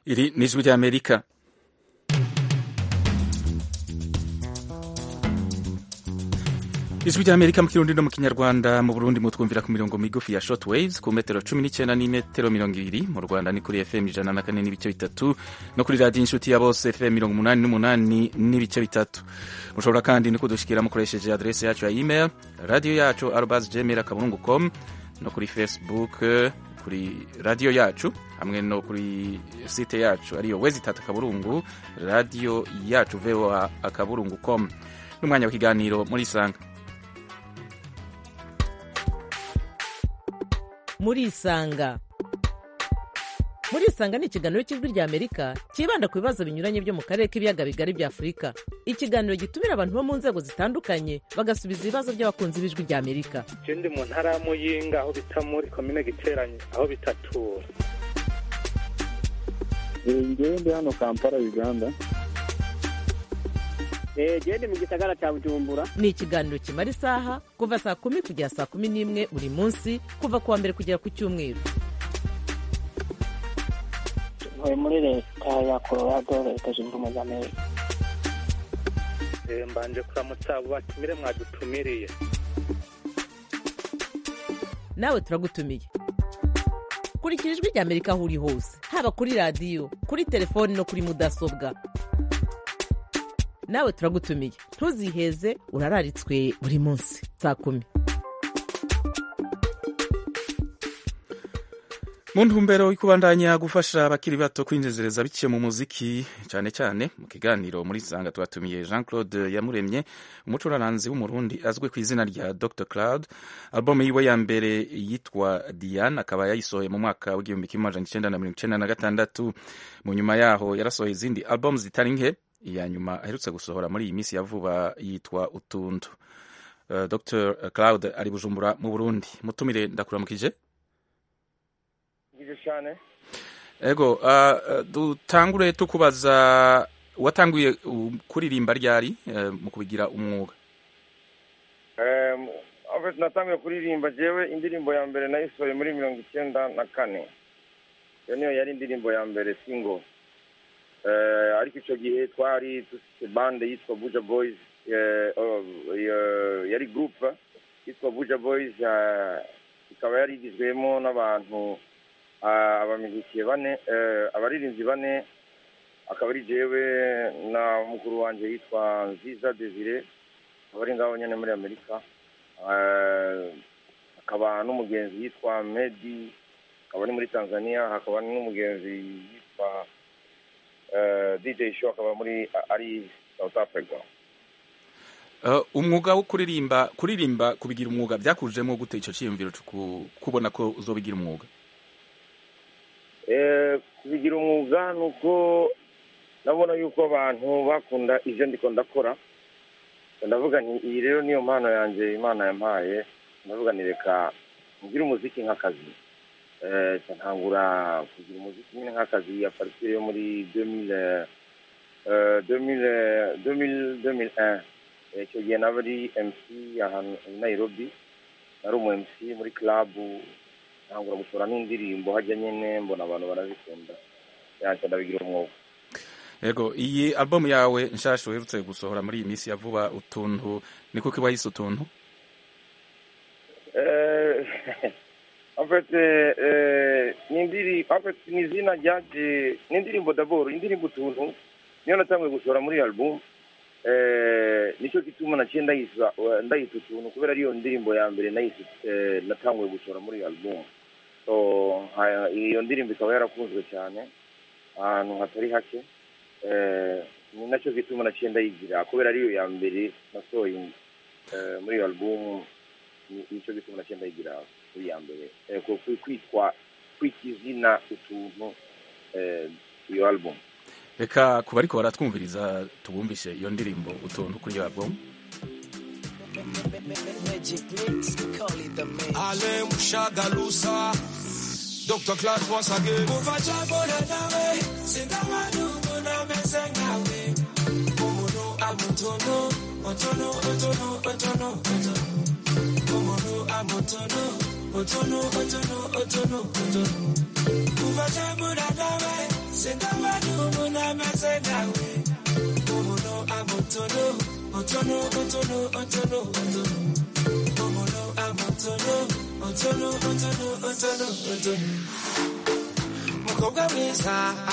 Iri ni ijwi ry'Amerika. Ijwi ry'Amerika mu Kirundi no mu Kinyarwanda. Mu Burundi mutwumvira ku mirongo migufi ya shortwaves ku metero 19 n'imetero 20. Mu Rwanda ni kuri FM 104 n'ibice bitatu no kuri radio inshuti ya bose FM 88 n'ibice bitatu. Mushobora kandi no kudushikira mukoresheje adresse yacu ya email radio yacu @gmail.com no kuri Facebook kuri radio yacu hamwe no kuri site yacu ariyo www.akaburungu radio yacu voa.akaburungu.com. N'umwanya wa kiganiro muri Isanga. Muri Isanga ni ikiganiro cy'ijwi ry'Amerika kibanda ku bibazo binyuranye byo mu karere k'ibiyaga bigari bya Afurika. Ikiganiro gitumira abantu bo mu nzego zitandukanye bagasubiza ibibazo by'abakunzi b'ijwi ry'Amerika. Je ndi mu ntara ya Muyinga aho bita muri komine Giteranyi aho bitatura. Njyewe ndi hano Kampala Uganda. Ndi mu gisagara cya Bujumbura. Ni ikiganiro kimara isaha kuva saa 10 kugera saa 11 buri munsi kuva kuwa mbere kugera ku cyumweru. Ntuye muri leta ya Colorado, leta zunze ubumwe za Amerika. Mbanje kuramutsa abo batumire mwadutumiriye. Nawe turagutumiye. Kurikira ijwi ry'Amerika aho uri hose, haba kuri radio, kuri telefone no kuri mudasobwa. Nawe turagutumiye. Ntuziheze, urararitswe buri munsi saa 10. Mu ntumbero yo kubandanya gufasha abakiri bato kwinjezereza biciye mu muziki cyane cyane mu kiganiro muri Isanga twatumiye Jean-Claude Yamuremye, umucuraranzi w'umurundi azwi ku izina rya Dr Cloud. Album yiwe ya mbere yitwa Diane akaba yayisohoye mu mwaka wa 1996. Mu nyuma yaho yarasohoye izindi album zitari nke, iya nyuma aherutse gusohora muri iyi minsi ya vuba yitwa Utuntu. Dr Cloud ari Bujumbura mu Burundi. Mutumire ndakuramukije. Cyane. Ego, dutangure tukubaza watanguye kuririmba ryari mu kubigira umwuga? Natanguye kuririmba jewe indirimbo ya mbere nayisohoye muri 1994. Niyo yari indirimbo ya mbere single. Ariko icyo gihe twari dufite bande yitwa Buja Boys, yari group yitwa Buja Boys, ikaba yari igizwemo n'abantu abamiziki bane, abaririmbyi bane, akaba ari jewe na mukuru wanje yitwa Nziza Desire abari ngaho nyene muri Amerika, akaba n'umugenzi yitwa Medi akaba ni muri Tanzania, hakaba n'umugenzi yitwa DJ Show akaba muri ari South Africa. Umwuga wo kuririmba kubigira umwuga byakujemo gute ico cyiyumviro kubona ko uzobigira umwuga? Kubigira umwuga nuko nabona yuko abantu bakunda ivyo ndiko ndakora, ndavuga nti iyi rero niyo mpano yanje Imana yampaye, ndavuga ni reka ngira umuziki nk'akazi. Ntangura kugira umuziki nk'akazi ya partir yo muri 2001. Icyo gihe nabari MC ahantu Nairobi, nari umu MC muri club, ntangura gushora n'indirimbo hajya nyene mbona abantu barazikunda, yanjye ndabigira umwuga. Ego, iyi album yawe nshasha uherutse gusohora muri iyi minsi ya vuba Utuntu, niko kiba yise Utuntu? ni izina ryaje, ni indirimbo d'abord, indirimbo Utuntu niyo natanguye gushora muri album. Nicyo gituma naciye ndayita Utuntu kubera ariyo ndirimbo ya mbere natanguye gushora muri album. So iyo ndirimbo ikaba yarakunzwe cyane ahantu hatari hake, ni nacyo gituma naciye ndayigira kubera ariyo ya mbere nasohoye muri album. Nicyo gituma naciye ndayigira kuri ya mbere, kwitizina Utuntu iyo album. Reka kuba ariko baratwumviriza tubumvishe iyo ndirimbo Utuntu kuri iyo album. Ale Mushagalusa Dr. Cloud once again. Kuvacha bona nawe sindamanu bona mesengawe. Komono amutono otono otono otono otono. Komono amutono otono otono otono otono. kuva cyambura nawe sindabona umuntu ameze nawe umuntu amutono otono otono otono otono umuntu amutono otono otono otono otono mukobwa mwiza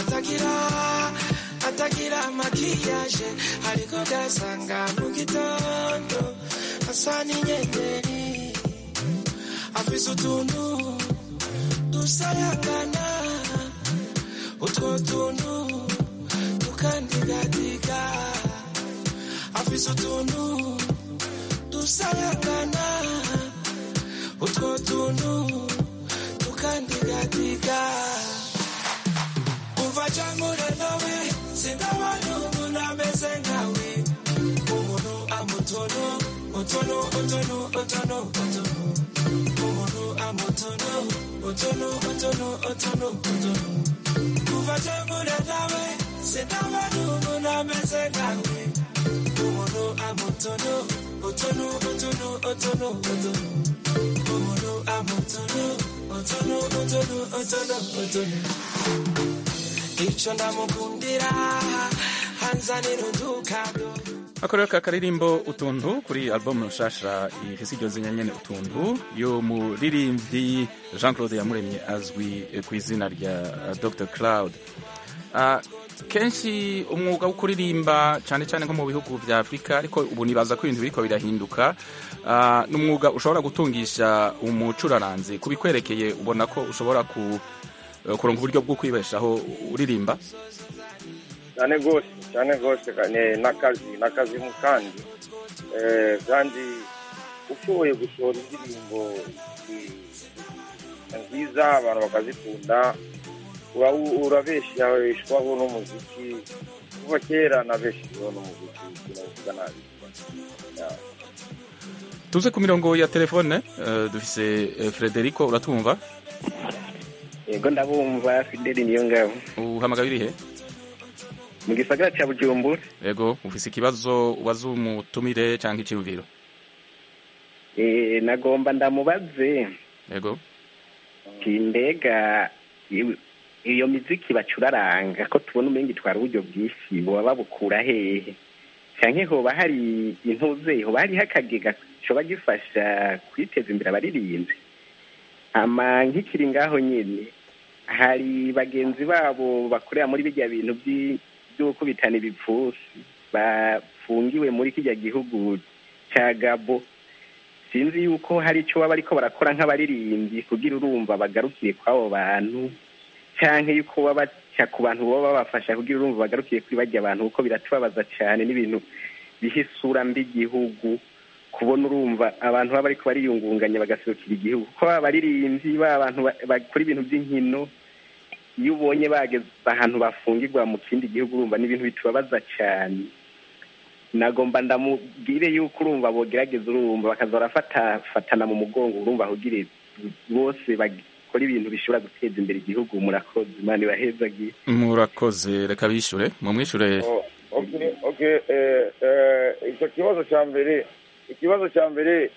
atagira makiyaje ariko gasanga mu gitondo asa n'inyenyeri afise utuntu dusayagana utwo tuntu tukandigadiga afise utuntu dusayagana utwo tuntu tukandigadiga kuva cyangura nawe sindabona umuntu ameze nkawe umuntu amutono otono otono otono otono umuntu amutono otono otono otono otono kuva cyangura nawe sindabona umuntu ameze nkawe umuntu amutono otono otono otono otono umuntu amutono otono otono otono otono icyo ndamukundira hanzanira udukado akorera ka karirimbo utuntu kuri album nshasha ifise iryo zina nyene utuntu yo muririmbyi Jean Claude Yamuremye azwi ku izina rya Dr Cloud. Kenshi umwuga wo kuririmba cyane cyane nko mu bihugu vya Afrika, ariko ubu nibaza ko ibintu biriko birahinduka, n'umwuga ushobora gutungisha umucuraranzi. Kubikwerekeye ubona ko ushobora kuronka uburyo bwo kwibeshaho uririmba? cyane gose n'akazi mu kandi ushoboye gushora indirimbo nziza abantu bakazikunda urabeshwaho n'umuziki. kuva kera nabeshwaho n'umuziki sinavuga nabi. Tuze ku mirongo ya telefone dufise Frederico, uratumva? Yego ndabumva. Fideli niyo ngabo. Uhamagaye urihe? Mu gisagara cya Bujumbura. Yego, ufise ikibazo ubaza umutumire cyangwa icyumviro? Nagomba ndamubaze. Yego. Mbega iyo miziki bacuraranga ko tubona umenga itwara uburyo bwinshi, boba babukura hehe? Canke hoba hari intuze, hoba hari hakagega coba gifasha kwiteza imbere abaririmbyi? Ama nkikiri ngaho nyene hari bagenzi babo bakorera muri bijya bintu by'uko bitana ibipfusi bafungiwe muri kijya gihugu ca Gabo. Sinzi yuko hari ico baba ariko barakora nk'abaririmbyi kugira urumva bagarukiye kw'abo bantu, canke yuko baba ku bantu baba babafasha kugira urumva bagarukiye kuri bajya abantu, kuko biratubabaza cyane n'ibintu bihisura mbi igihugu kubona urumva abantu baba ariko bariyungunganya bagaserukira igihugu. Kuko abaririmbyi abantu bakora ibintu by'inkino, iyo ubonye bageze ahantu bafungirwa mu kindi gihugu urumva n'ibintu bitubabaza cyane. Nagomba ndamubwire yuko urumva bogerageza urumva bakazora fatana mu mugongo urumva ahugire bose bakora ibintu bishobora guteza imbere igihugu. Murakoze, Imana ibahezagiye. Murakoze, reka bishure mumwishure. Okay, icyo ikibazo cya mbere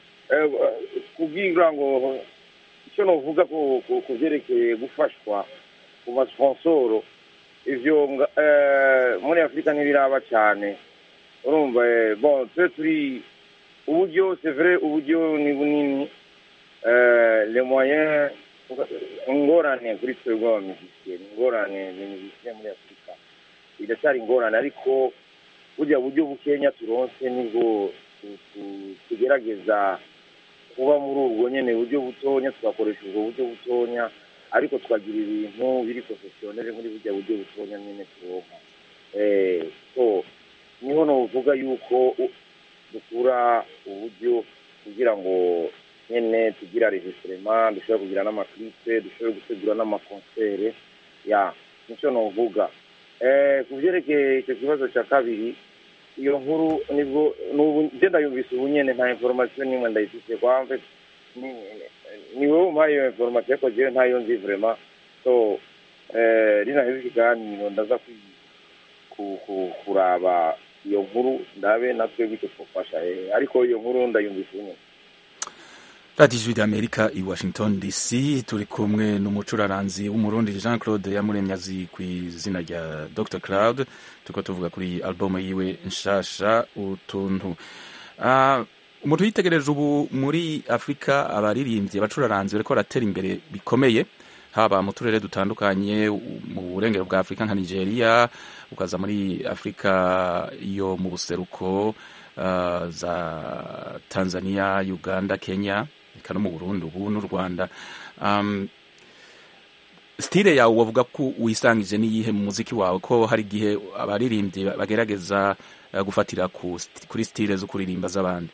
kugira ngo icyo novuga ku byerekeye gufashwa ku masponsoro, ivyo muri Afrika ntibiraba cyane. Urumva turi uburyo, c'est vrai, uburyo ni bunini, les moyens, ingorane kuri twebwe abamiziki, ingorane n'imiziki muri Afrika iracyari ingorane, ariko burya buryo bukenya turonse nibwo tugerageza kuba muri ubwo nyene buryo butonya, tugakoresha ubwo buryo butonya, ariko tukagira ibintu biri professionnel muri burya buryo butonya nyene turonka. So niho novuga yuko dukura uburyo kugira ngo nyene tugira enregistrement, dushobora kugira n'amaklipe, dushobora gutegura n'amakonsere. Nicyo novuga. Ku byerekeye icyo kibazo cya kabiri, iyo nkuru nibwo n'ubu ngenda yumvise ubu nyene nta information nimwe ndayifise kwa mve ni wowe umpaye iyo information ko jewe ntayo nzi vraiment. So rina hezi kiganiro ndaza kuraba iyo nkuru ndabe natwe bito twafasha, ariko iyo nkuru ndayumvise ubu nyene. radiyo ijwi ry'amerika i washington dc turi kumwe n'umucuraranzi w'umurundi Jean Claude Yamuremye azi ku izina rya Dr Claude, turiko tuvuga kuri album yiwe nshasha utuntu. Umuntu yitegereje ubu muri Afrika abaririmbyi abacuraranzi bariko baratera imbere bikomeye, haba mu turere dutandukanye mu burengero bwa Afrika nka Nigeria, ukaza muri Afrika yo mu buseruko za Tanzania, Uganda, Kenya, eka no mu Burundi ubu n'u Rwanda. Stile yawe wavuga ko wisangije n'iyihe mu muziki wawe, ko hari igihe abaririmbyi bagerageza gufatira kuri stile zo kuririmba z'abandi?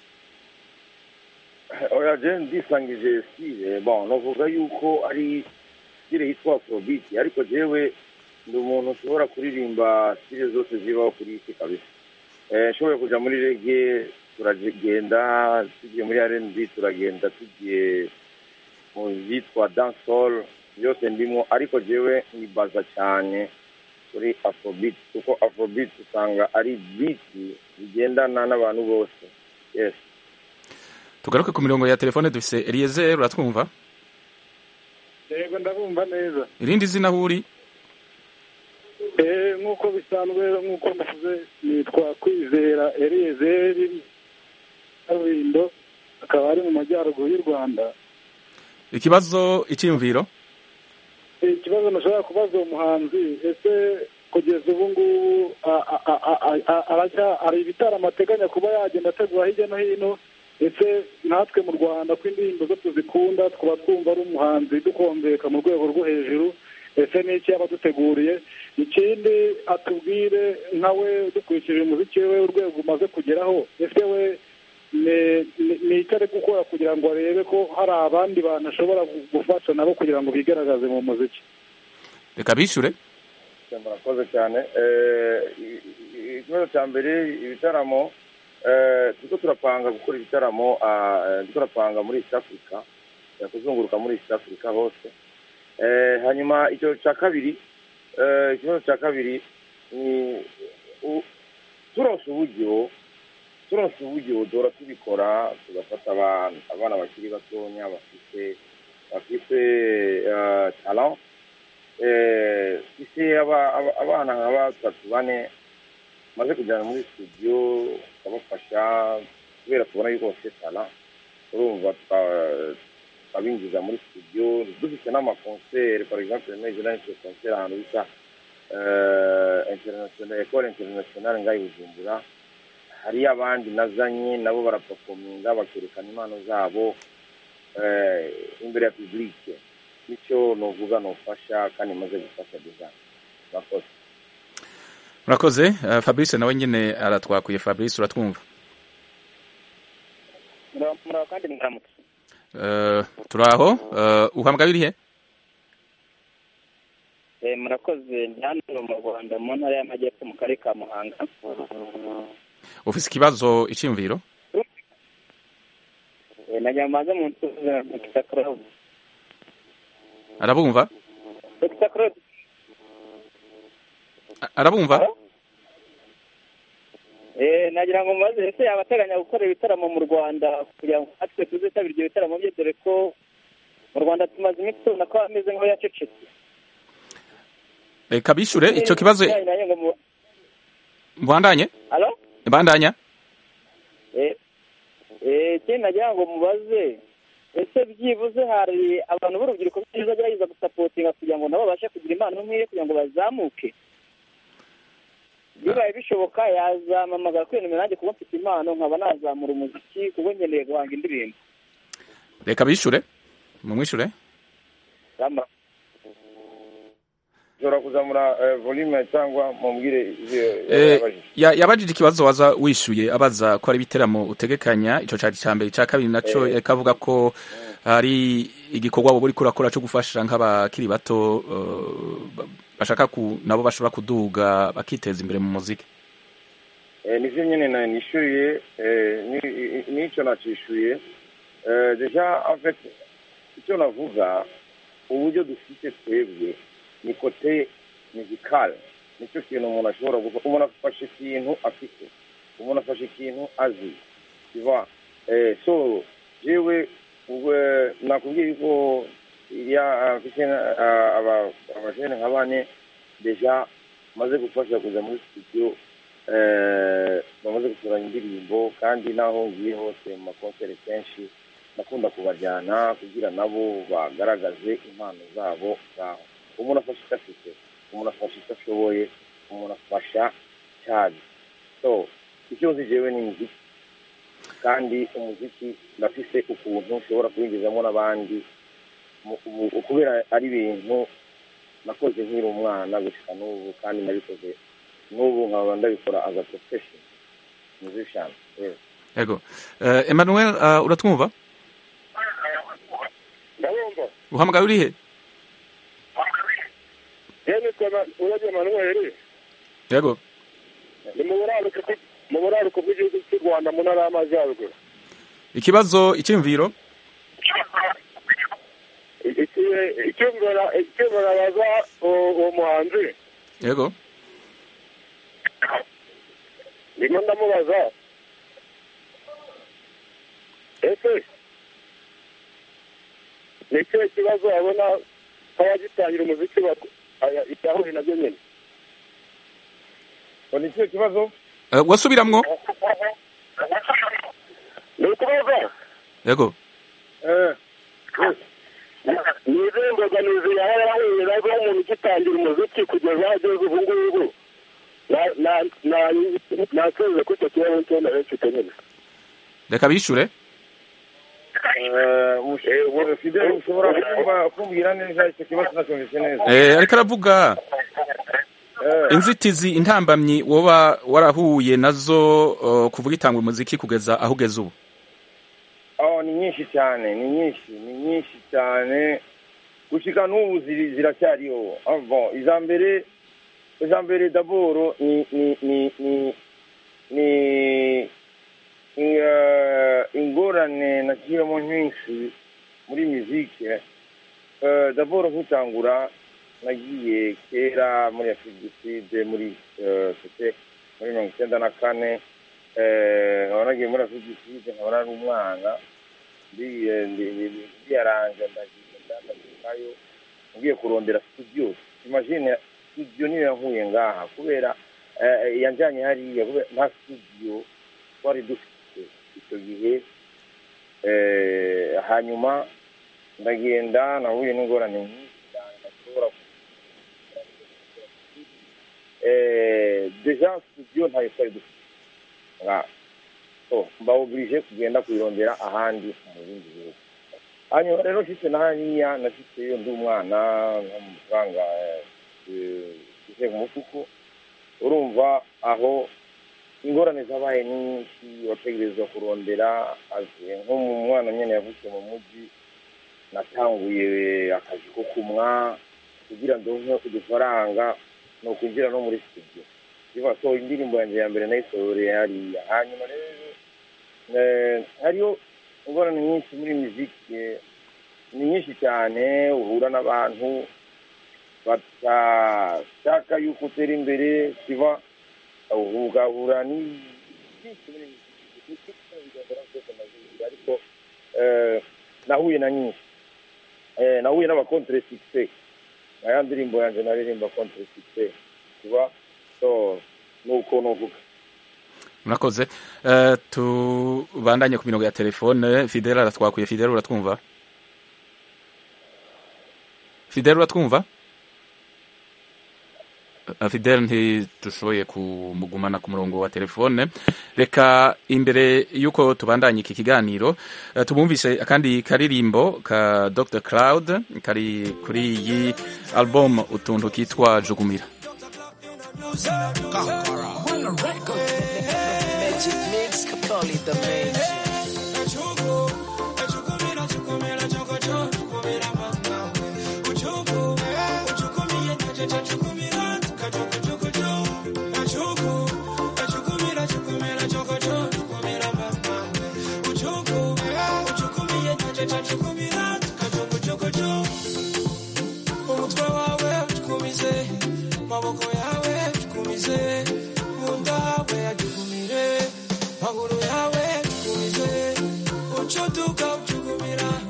Oya, je ndisangije stile, bon, novuga yuko ari stile yitwa Afrobeat, ariko jewe ndi umuntu ushobora kuririmba stile zose zibaho kuri isi kabisa. Nshoboye kuja muri reggae, turagenda tugiye muri R&B, turagenda tugiye mu yitwa dancehall, byose ndimo, ariko jewe nibaza cyane kuri Afrobeat, kuko Afrobeat usanga ari beat bigendana n'abantu bose. Yes. Tugaruke ku mirongo ya telefone, dufise Eliezer, uratwumva? Yego ndabumva neza. Irindi zina huri? Nk'uko bisanzwe, nk'uko mvuze, nitwa Kwizera Eliezer Karulindo, akaba ari mu majyaruguru y'u Rwanda. Ikibazo, icyiyumviro? Ikibazo nashobora kubaza umuhanzi, ese kugeza ubu ngubu ari ibitaramo ateganya kuba yagenda ategura hirya no hino, ese natwe mu Rwanda ko indirimbo zo tuzikunda, twaba twumva ari umuhanzi dukombeka mu rwego rwo hejuru, ese n'iki yaba duteguriye? Ikindi atubwire nkawe dukurikije umuziki we urwego umaze kugeraho, ese we ni icyo ari gukora kugira ngo arebe ko hari abandi bantu ashobora gufasha nabo kugira ngo bigaragaze mu muziki? Reka bishure. Murakoze cyane. Ikibazo cya mbere, ibitaramo turiko turapanga gukora ibitaramo, turapanga muri East Africa, kuzunguruka muri East Africa hose. Hanyuma icyo cya kabiri, ikibazo cya kabiri ni turonse uburyo dora tubikora, tugafata abana bakiri batonya bafite talent, ise abana nka batatu bane maze kujyana muri studio tukabafasha, kubera tubona yuko bafite talent, urumva tukabinjiza muri studio, dufite n'amakoncert, par exemple neje n'icyo concert ahantu bita international, école internationale ngaho i Bujumbura. Hari abandi nazanye nabo baraperforminga, bakerekana impano zabo imbere ya publique. Nicyo novuga nofasha kandi maze gufasha design. Murakoze. Fabrice nawe nyine aratwakuye. Fabrice, uratwumva? Muraho kandi muramutse. Turaho. Uhamagaye urihe? Murakoze, ndi hano mu Rwanda mu ntara y'Amajyepfo mu karere ka Muhanga. Ufise ikibazo, icyiyumviro? Najya maze mu ntuza Dr Claude. Arabumva? Dr Claude. Arabumva? Nagira ngo maze ese abateganya gukora ibitaramo mu Rwanda kugira ngo natwe tuzitabire ibyo bitaramo bye, dore ko mu Rwanda tumaze iminsi tubona ko ameze nk'aho yacecetse. Kabishure icyo kibazo. Mbandanye? Allo? Mbandanya? Ikindi nagira ngo mubaze, ese byibuze hari abantu b'urubyiruko bazagerageza gusapotinga kugira ngo nabo babashe kugira impano nk'iyo kugira ngo bazamuke? Bibaye bishoboka yazamamagara kuri nimero nanjye kuko mfite impano nkaba nazamura umuziki kuko nkeneye guhanga indirimbo. Reka bishure mumwishure. Zora kuzamura volume cyangwa mumbwire yabajije ikibazo waza wishuye, abaza ko ari biteramo utegekanya. Ico cari cyambere, cya kabiri naco kavuga ko hari igikorwa bo buri kurakora cyo gufasha nk'abakiri bato bashaka nabo bashobora kuduga bakiteza imbere mu muziki. Nivyo nyene nishuye, nico nacishuye. Deja en fait icyo navuga, uburyo dufite twebwe ni kote musical, nicyo kintu umuntu ashobora gukora. Umuntu afashe ikintu afite, umuntu afashe ikintu azi, tu vois. So jewe nakubwiye ko abajene nka bane deja bamaze gufasha kuza muri studio, bamaze gusoranya indirimbo, kandi naho ngiye hose mu makonseri kenshi nakunda kubajyana kugira nabo bagaragaze impano zabo ngaho. Umuntu afasha icyo afite, umuntu afasha icyo ashoboye, umuntu afasha cyane. So icyo nzi jewe ni muziki, kandi umuziki ndafise ukuntu ushobora kwinjizamo n'abandi kubera ari ibintu nakoze nkiri umwana gushika n'ubu, kandi nabikoze n'ubu nkaba ndabikora as a profession musician. Yego. Emmanuel, uratwumva? ndabumva. Uhamagaye urihe? Yeni kwa uraje Emmanuel. Yego. Ni mu buraruko bw'igihugu cy'u Rwanda mu ntara y'Amajyaruguru. Ikibazo, icyumviro? Icyumviro baza uwo muhanzi. Yego. Ndimo ndamubaza, ese ni ikihe kibazo abona abagitangira umuziki yahuye nabyo nyine? Ni ikihe kibazo? Wasubiramwo? Ni ukubaza. Yego. Ni izihe mbogamizi yaba yarahuye nazo umuntu ugitangira umuziki kugeza ageze ubu ngubu? Nasubize ko icyo kibazo cyo narifite nyine. Reka bishure. Fidel, ushobora kumbwira neza icyo kibazo nacyumvise neza? Ariko aravuga inzitizi, intambamyi woba warahuye nazo kuvuga itangwa umuziki kugeza aho ugeze ubu. Ni nyinshi cyane, ni nyinshi cyane, gushika n'ubu ziracyariho. Bon, izambere d'abord ni ingorane nakiramo nyinshi muri muzike. D'abord nkitangura nagiye kera muri Afrique du Sud, muri 1994, nkaba nagiye muri Afrique du Sud, nkaba nari umwana ndiyaranje ndagikayo, ngiye kurondera studio. Imagine studio niyo yahuye ngaha, kubera yanjanye hariya, kubera nta studio twari dufite icyo gihe. Hanyuma ndagenda nahuye n'ingorane nyinshi cyane, ndashobora deja studio ntayo twari dufite, mba oblige kugenda kuyirondera ahandi mu bindi bihugu. Hanyuma rero nshitse nahariya, nashitseyo ndi umwana n'amafaranga ije mu mufuko. Urumva aho ingorane zabaye nyinshi, wategerezwa kurondera nk'umwana nyene yavutse mu mujyi. Natanguye akazi ko kumwa kugira ndonke udufaranga no kwinjira no muri studio. So indirimbo yanjye ya mbere nayisohoreye hariya. Hanyuma rero hariyo ingorane nyinshi muri muziki, ni nyinshi cyane. Uhura n'abantu batashaka yuko utera imbere, kiva ugahura n'byinshi muri muziki, ariko nahuye na nyinshi. Nahuye n'abakontre succès, aya ndirimbo yanjye naririmba contre succès, kiva. So nuko novuga. Murakoze. Tubandanye ku mirongo ya telefone. Fidel aratwakuye. Fidel, uratwumva? Fidel, uratwumva? Fidel ntidushoboye kumugumana ku murongo wa telefone. Reka imbere yuko tubandanye iki kiganiro tumumvise akandi karirimbo ka Dr. Cloud kari kuri iyi album utuntu kitwa Jugumira. Magic mix, Capoli the magic. Maguru yawe tukumize, uchotuka uchukumira.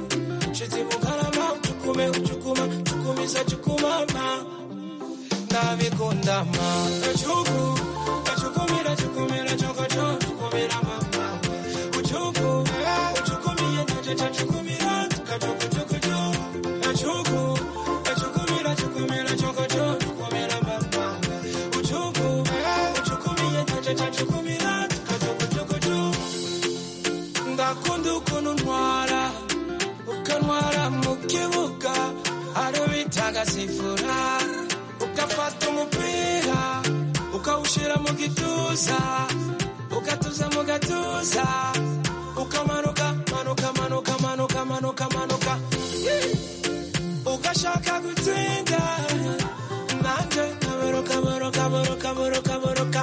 chukumisa chukumama nabikundama chuku chukumira chukumira chokocho chukumira mama uchuku uchukumiye nacho chukumira kachuku chukucho chuku chukumira chukumira chokocho chukumira mama uchuku uchukumiye nacho chukumira kachuku chukucho ndakunda ukuntu ntwara ukantwara mu kibuga ari bitaga sifura ukafata umupira ukawushira mu gituza ukatuza mu gatuza ukamanuka manuka manuka manuka manuka manuka ugashaka gutsinda nanje kaberuka beruka beruka beruka beruka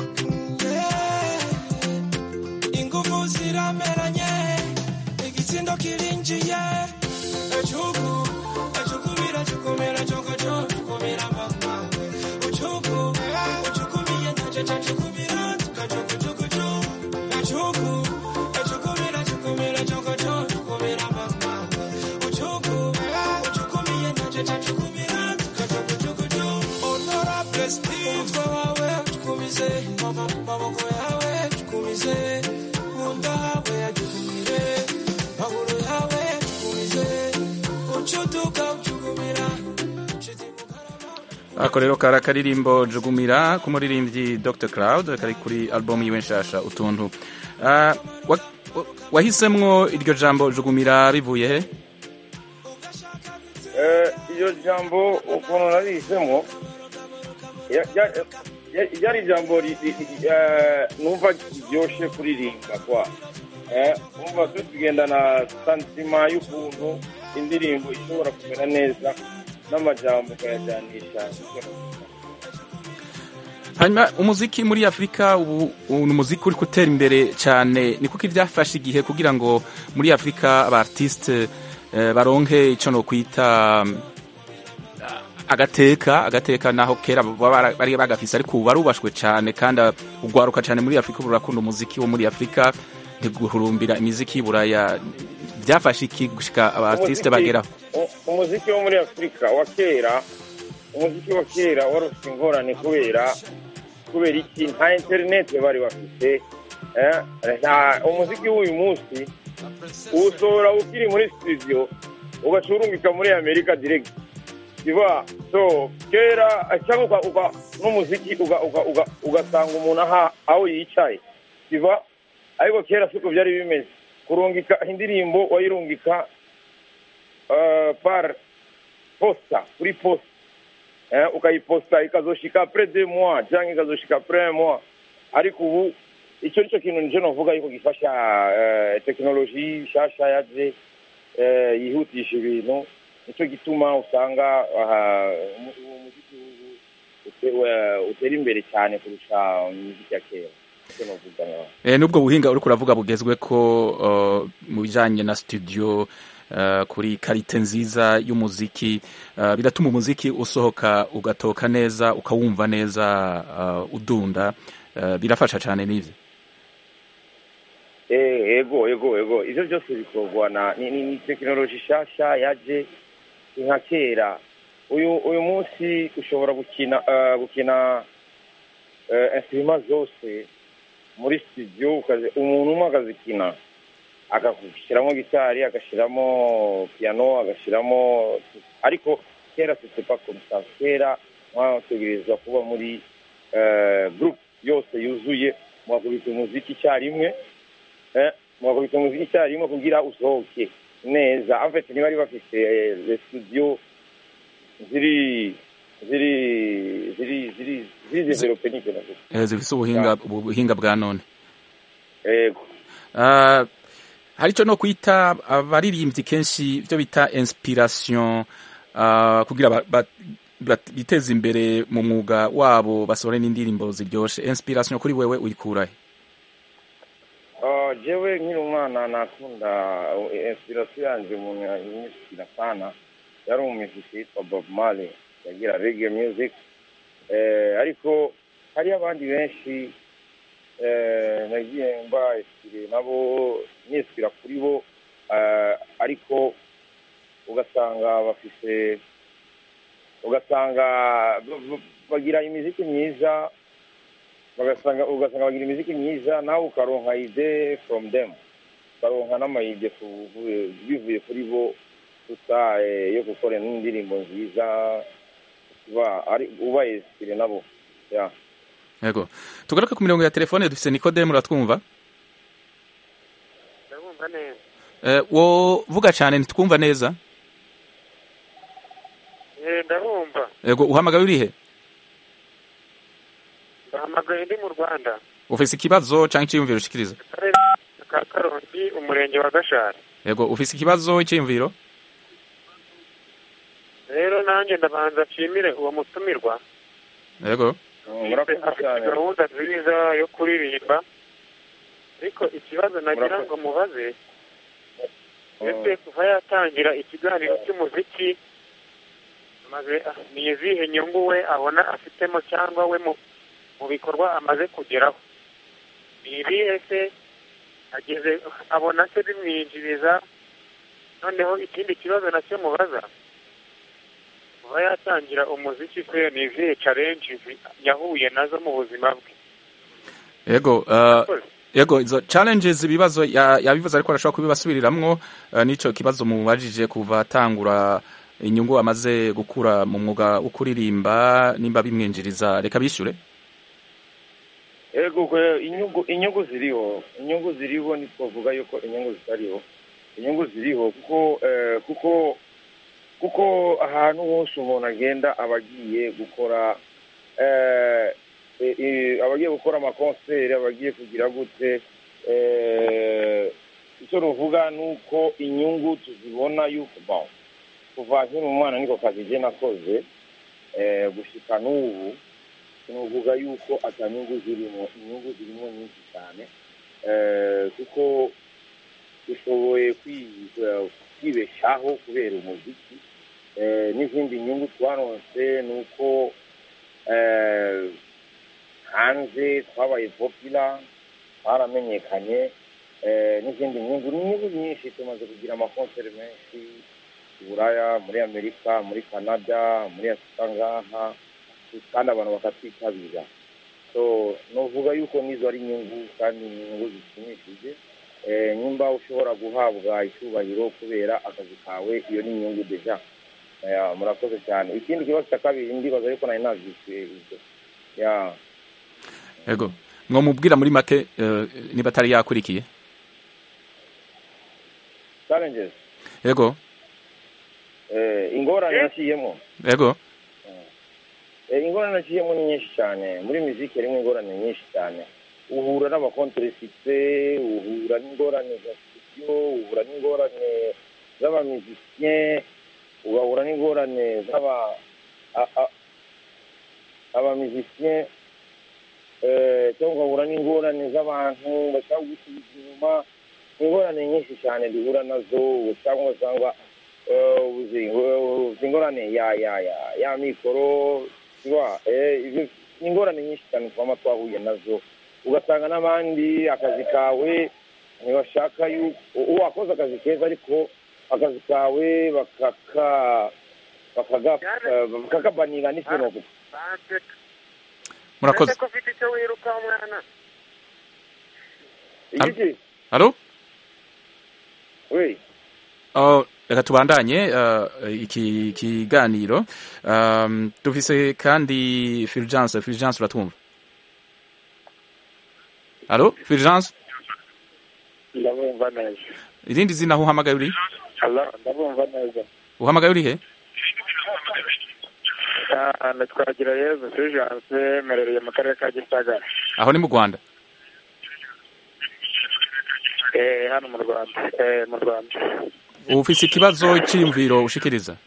ingufu zirameranye igitsindo kirinjiye ejugu ejukumira jukumira jogojo jukumira mama ujugu ujukumiye naje jukumira kajugu juguju ejugu ejukumira jukumira jogojo jukumira mama ujugu ujukumiye naje jukumira kajugu juguju honorable Steve wawe jukumize maboko yawe jukumize munda yawe jukumire maguru yawe jukumize uchutuka ujukumira ako rero kari akaririmbo jugumira k'umuririmbyi Dr Cloud kari kuri album yiwe nshasha utuntu. Wahisemwo iryo jambo jugumira bivuye he? Iryo jambo ukuntu narihisemo ryari ijambo numva ryoshe kuririmba kwa numva tugendana santima y'ukuntu indirimbo ishobora kumera neza n'amajambo ukayajyanisha. Hanyuma umuziki muri Afrika ubu ni umuziki uri gutera imbere cyane, ni kuko ibyafashe igihe kugira ngo muri Afrika aba artiste baronke icyo no kwita agateka naho kera bari bagafise, ariko ubu barubashwe cyane kandi ugwaruka cyane muri Afrika urakunda umuziki wo muri Afrika ntiguhurumbira imiziki y'Iburaya. Byafashe iki gushika aba artiste bageraho? Umuziki wo muri Afrika wa kera, umuziki wa kera warufite ingorane kubera iki? Nta internet bari bafite. Umuziki w'uyu munsi usohora ukiri muri studio ugacurungika muri Amerika direct, kiba so kera cyangwa uga n'umuziki ugasanga umuntu aho yicaye, kiba ariko kera siko byari bimeze. Kurungika indirimbo wayirungika par posta, kuri posta, ukayiposta ikazoshika après 2 mois cyangwa ikazoshika après 1 mois. Ariko ubu icyo nicyo kintu nje novuga yuko gifasha technology shasha yaje yihutisha ibintu, nicyo gituma usanga umuziki utera imbere cyane kurusha umuziki ya kera. Nubwo buhinga uri kuravuga bugezwe ko mu bijanye na studio kuri karite nziza y'umuziki biratuma umuziki usohoka ugatoka neza ukawumva neza udunda, birafasha cyane n'ivyo. Ego ivyo byose bikorwa ni technology shasha yaje nka kera. Uyu munsi ushobora gukina instrument zose muri studio, umuntu umwe akazikina, akashyiramo gitari, agashyiramo piano, agashyiramo, ariko kera c'était pas comme ça. Kera mwategerezwa kuba muri group yose yuzuye, mwakubita umuziki icyarimwe, kugira usohoke neza. En fait ntibari bafite les studios ziri develope niko navuga, zifise ubuhinga bwa none. Yego. Hari icyo no kwita abaririmbyi kenshi byo bita inspiration, kugira biteze imbere mu mwuga wabo basohore n'indirimbo ziryoshe. Inspiration kuri wewe uyikurahe? Jewe nkiri umwana nakunda inspiration yanjye umuntu yanyishikira sana yari umuziki witwa Bob Marley, yagira reggae music, ariko hari abandi benshi nagiye mbayisire nabo nisira kuri bo, ariko ugasanga bafise ugasanga bagira imiziki myiza, ugasanga bagira imiziki myiza, nawe ukaronka ide from them, ukaronka n'amayide bivuye kuri bo gusa yo gukora n'indirimbo nziza uba esipire nabo. Yego, tugaruke ku mirongo ya telefone. Dufise Nikodemu, uratwumva? Ndabumva neza. Wo vuga cyane ntitwumva neza. Ndabumva. Yego, uhamagaye urihe? Ndahamagaye ndi mu Rwanda. Ufise ikibazo canke iciyumviro ushikiriza? Ka Karongi, umurenge wa Gashari. Yego, ufise ikibazo iciyumviro? Rero nanjye ndabanza nshimire uwo mutumirwa. Yego. Afite gahunda nziza yo kuririmba, ariko ikibazo nagira ngo mubaze, ese kuva yatangira ikiganiro cy'umuziki maze ni izihe nyungu we abona afitemo cyangwa we mu bikorwa amaze kugeraho? Ni ibihe se ageze abona se bimwinjiriza? Noneho ikindi kibazo nacyo mubaza, kuva yatangira umuziki se ni izihe challenge yahuye nazo mu buzima bwe? Yego, izo challenges ibibazo yabivuze, ariko arashobora kubibasubiriramwo. Nico kibazo mubajije kuva atangura, inyungu amaze gukura mu mwuga wo kuririmba, nimba bimwinjiriza, reka bishure. Yego, inyungu ziriho ntitwavuga yuko inyungu zitariho. Inyungu ziriho kuko ahantu hose umuntu agenda abagiye gukora amakonseri, abagiye kugira gute, icyo ruvuga nuko inyungu tuzibona yuko kuva nkiri umwana niko kazi je nakoze gushika n'ubu, nuvuga yuko atanyungu zirimo. Inyungu zirimo nyinshi cyane, kuko dushoboye kwibeshaho kubera umuziki. N'izindi nyungu twaronse nuko hanze twabaye popular, twaramenyekanye. N'izindi nyungu nyinshi, tumaze kugira amakonseri menshi i Buraya, muri Amerika, muri Canada, muri Afurika ngaha, kandi abantu bakatwitabira. So nuvuga yuko nizo ari inyungu, kandi inyungu zishimishije. Nyumba ushobora guhabwa icyubahiro kubera akazi kawe, iyo ni inyungu deja. Murakoze cyane. Ikindi kibazo cya kabiri ndibaza yuko nari navyishuye ibyo. Yego, mwo mubwira muri make niba atari yakurikiye challenges. Yego. Ingorane naciyemo. Yego. Ingorane naciyemo ni nyinshi cyane. Muri muziki harimo ingorane nyinshi cyane. Uhura n'abakontresite, uhura n'ingorane za studio, uhura n'ingorane z'abamuzisien, ugahura n'ingorane abamuzisien, cyangwa ugahura n'ingorane z'abantu bashaka gusubiza inyuma. Ingorane nyinshi cyane duhura nazo, cyangwa ingorane ya mikoro, ingorane nyinshi cyane twama twahuye nazo. Ugasanga n'abandi akazi kawe ntibashaka wakoze akazi keza, ariko akazi kawe bakakabanira n'ikinogo. Murakoze. Ko ufite icyo wiruka umwana. Iki? Halo? Oui. Reka tubandanye iki kiganiro. Dufise kandi Fulgence uratwumva? Halo, Fulgence? Ndabumva neza. Irindi zina aho uhamagaye uri? Ndabumva neza. Uhamagaye uri he? Twagira Yezu Fulgence, merereye mu karere ka Gisagara. Aho ni mu Rwanda? Hano mu Rwanda. Mu Rwanda. Ufise ikibazo cy'imviro ushikiriza?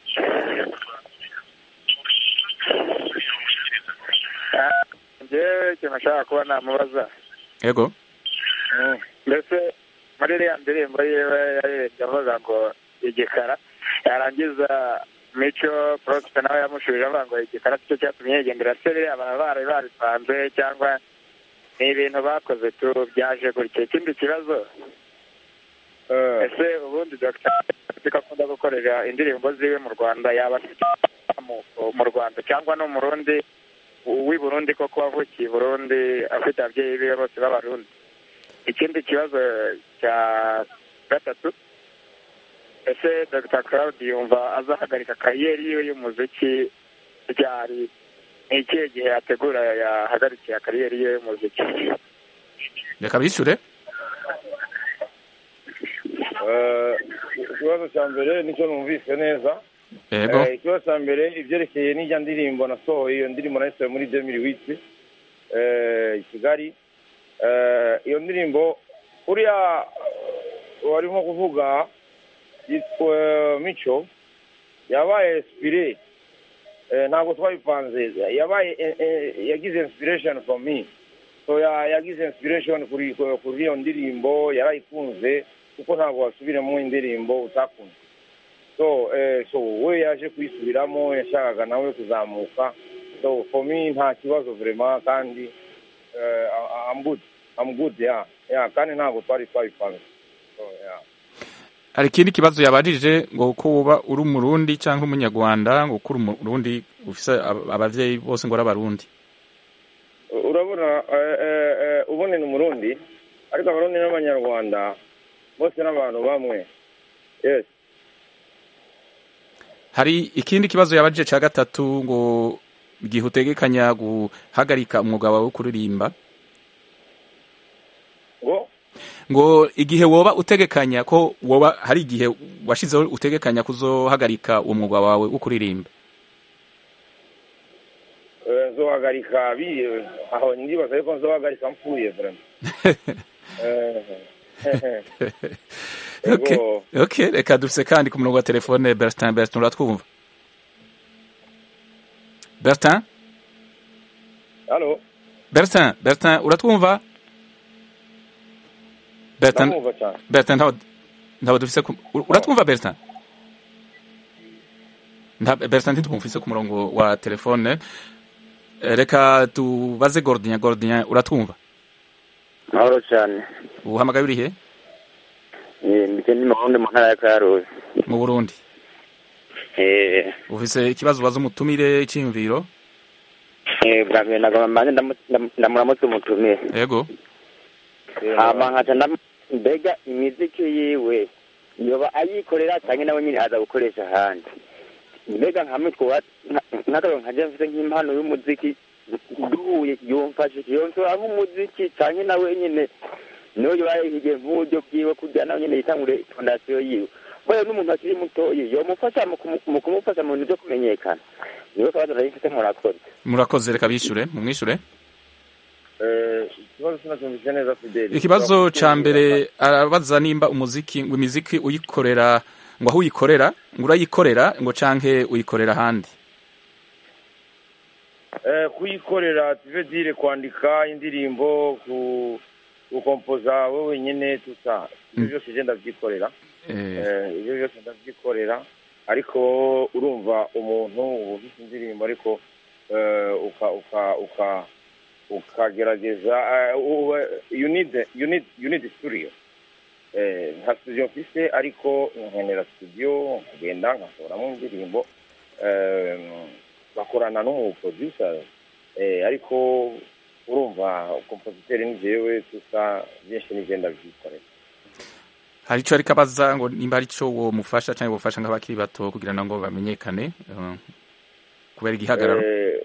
Njyewe ikintu nashaka kuba namubaza. Yego. Mbese muri iriya ndirimbo yiwe yavuga ngo igikara, yarangiza Mico Prosper nawe yamushubije avuga ngo igikara cyo cyatumye yigendera. Se abantu bari barisanze cyangwa ni ibintu bakoze tu byaje gutya? Ikindi kibazo, ese ubundi Dr. akunda gukorera indirimbo ziwe mu Rwanda, yaba w'amamuko mu Rwanda cyangwa no Murundi w'i Burundi koko wavukiye i Burundi afite ababyeyi be bose b'Abarundi. Ikindi kibazo cya gatatu, ese Dr. Claude yumva azahagarika kariyeri yiwe y'umuziki ryari? Ni ikihe gihe ategura yahagarikiye kariyeri yiwe y'umuziki? Reka bishure. Ikibazo cya mbere nicyo numvise neza. Yego. Ikibazo cya mbere ibyerekeye n'ijya ndirimbo nasohoye, iyo ndirimbo nayisohoye muri 2008 i Kigali. Iyo ndirimbo uriya warimo kuvuga yitwa Mico yabaye inspiré, ntabwo twabipanze, yabaye yagize inspiration for me, so yagize inspiration kuri iyo ndirimbo, yarayikunze kuko ntabwo wasubiramo indirimbo utakunze. So we yaje kuyisubiramo, yashakaga nawe kuzamuka. So for me nta kibazo vraiment, kandi I'm good, yeah, kandi ntabwo twabipanze. So yeah. Hari ikindi kibazo yabajije ngo ko uba uri umurundi cyangwa umunyarwanda, ngo kuri umurundi ufise abavyeyi bose ngo arabarundi. Urabona ubone ni umurundi, ariko abarundi n'abanyarwanda bose n'abantu bamwe. Yes. Hari ikindi kibazo yabajije cya gatatu ngo igihe utegekanya guhagarika umwuga wawe wo kuririmba. Ngo igihe woba utegekanya ko woba hari igihe washizeho utegekanya kuzohagarika uwo mwuga wawe wo kuririmba. Zohagarika aho ndibaza yuko nzohagarika mpfuye vraiment. Okay, reka dufise kandi ku murongo wa telefone Bertin. Bertin, uratwumva? Bertin? Allo? Bertin, uratwumva? Bertin, ntabwo dufise uratwumva Bertin? Bertin ntitwumvise ku murongo wa telefone. Reka tubaze Gordien. Gordien, uratwumva? Mahoro cyane. Uhamagaye uri he? Ndi mu ntara ya Karusi. Mu Burundi. Ufise ikibazo baza umutumire cy'imviro? Bwamwe nagomba ndamuramutse umutumire. Yego. Nkaca mbega imiziki yiwe yoba ayikorera cyangwa nawe nyine aza gukoresha ahandi. Mbega nkamwe nkaje mfite nk'impano y'umuziki duhuye yumfashe yonsora nk'umuziki cyangwa nawe nyine niyo yahigiye nk'uburyo bwiwe kugira nawe nyine yitangure fondasiyo yiwe. Boye n'umuntu akiri mutoye yomufasha mu kumufasha mu bintu byo kumenyekana. Niyo kabazo narifite murakoze. Reka bishure mumwishure. Ikibazo ca mbere arabaza nimba imiziki uyikorera, ngo aho uyikorera, ngo urayikorera ngo canke uyikorera ahandi. Kuyikorera tuve dire kwandika indirimbo, gukompoza wowe nyine tusa, ibyo byose je ndavyikorera. Ibyo byose ndavyikorera, ariko urumva umuntu ufite indirimbo ariko ukagerageza you need studio. Nta studio mfise, ariko nkenera studio nkagenda nkasohoramo indirimbo, bakorana n'umuproducer, ariko urumva compositeur ni jewe tusa, byinshi nigenda byikorera. Hari ico ariko abaza ngo nimba ari ico wo mufasha cyangwa bufasha nk'abakiri bato kugira ngo bamenyekane kubera igihagararo.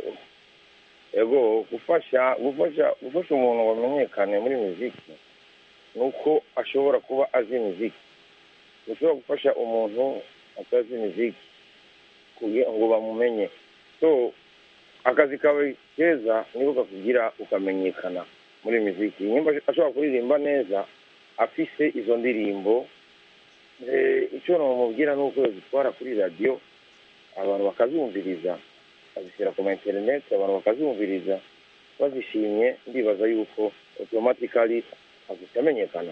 Ego gufasha umuntu wamenyekane muri muziki nuko ashobora kuba azi muziki. Ushobora gufasha umuntu atazi muziki kugira ngo bamumenye. So akazi kawe keza niko kakugira ukamenyekana muri muziki. Nimba ashobora kuririmba neza afise izo ndirimbo, icyo namubwira nuko zitwara kuri radio, abantu bakazumviriza, azishyira ku internet, abantu bakazumviriza bazishimye, ndibaza yuko automatically azamenyekana.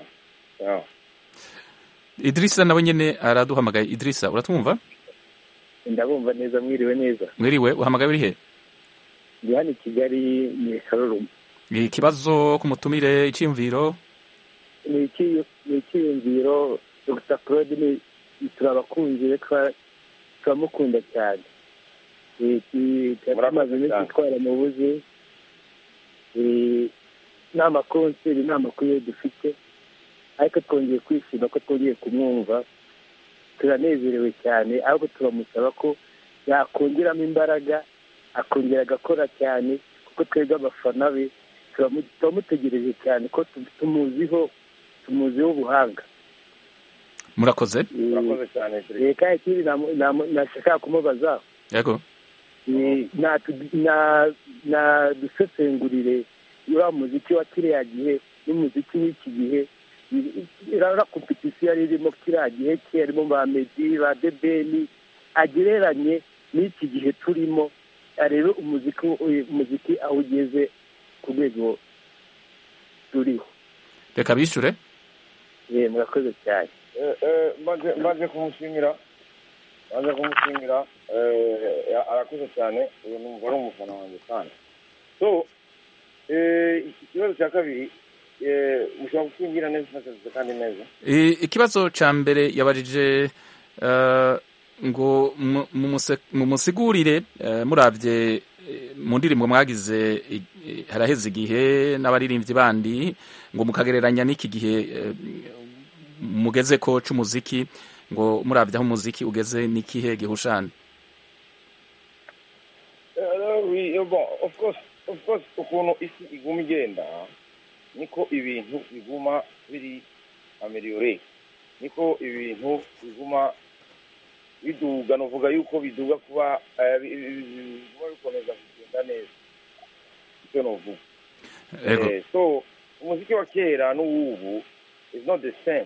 Idrissa nawe nyene araduhamagaye. Idrissa, uratwumva? Ndabumva neza. Mwiriwe neza. Mwiriwe, uhamagaye uri he? Ndi hano i Kigali mu Karurumu. Ikibazo ku mutumire, iciyumviro? Ni icyiyumviro. Dr. Claude ni turabakunzi be, turamukunda cyane. tumaze iminsi twara mu buze n'amakonseri n'amakuru dufite ariko twongeye kwishima ko twongeye kumwumva turanezerewe cyane ahubwo turamusaba ko yakongeramo imbaraga akongera agakora cyane kuko twebwe abafana be turamutegereje cyane ko tumuziho ubuhanga. Murakoze cyane. Reka ikindi nashaka kumubaza yego dusesengurire uriya muziki wa kiriya gihe n'umuziki w'iki gihe iriya kompetisiyo yari irimo kiriya gihe cye harimo ba Meddy ba Debeni agereranye n'iki gihe turimo arebe umuziki aho ugeze ku rwego turiho. Reka bishure. Murakoze cyane. Maze kumushimira arakoze cyane uyu numva ari umufana wanjye cyane. So ikibazo cya kabiri mushobora kukingira neza kandi neza. Ikibazo cya mbere yabajije ngo mumusigurire murabye mu ndirimbo mwagize haraheze igihe n'abaririmbyi bandi ngo mukagereranya n'iki gihe mugeze ko c'umuziki ngo murabye aho umuziki ugeze n'ikihe gihushana. Of course ukuntu isi iguma igenda niko ibintu biguma biri ameliore, niko ibintu biguma biduga, novuga yuko biduga kuba bikomeza kugenda neza icyo novuga. So umuziki wa kera n'ubu is not the same.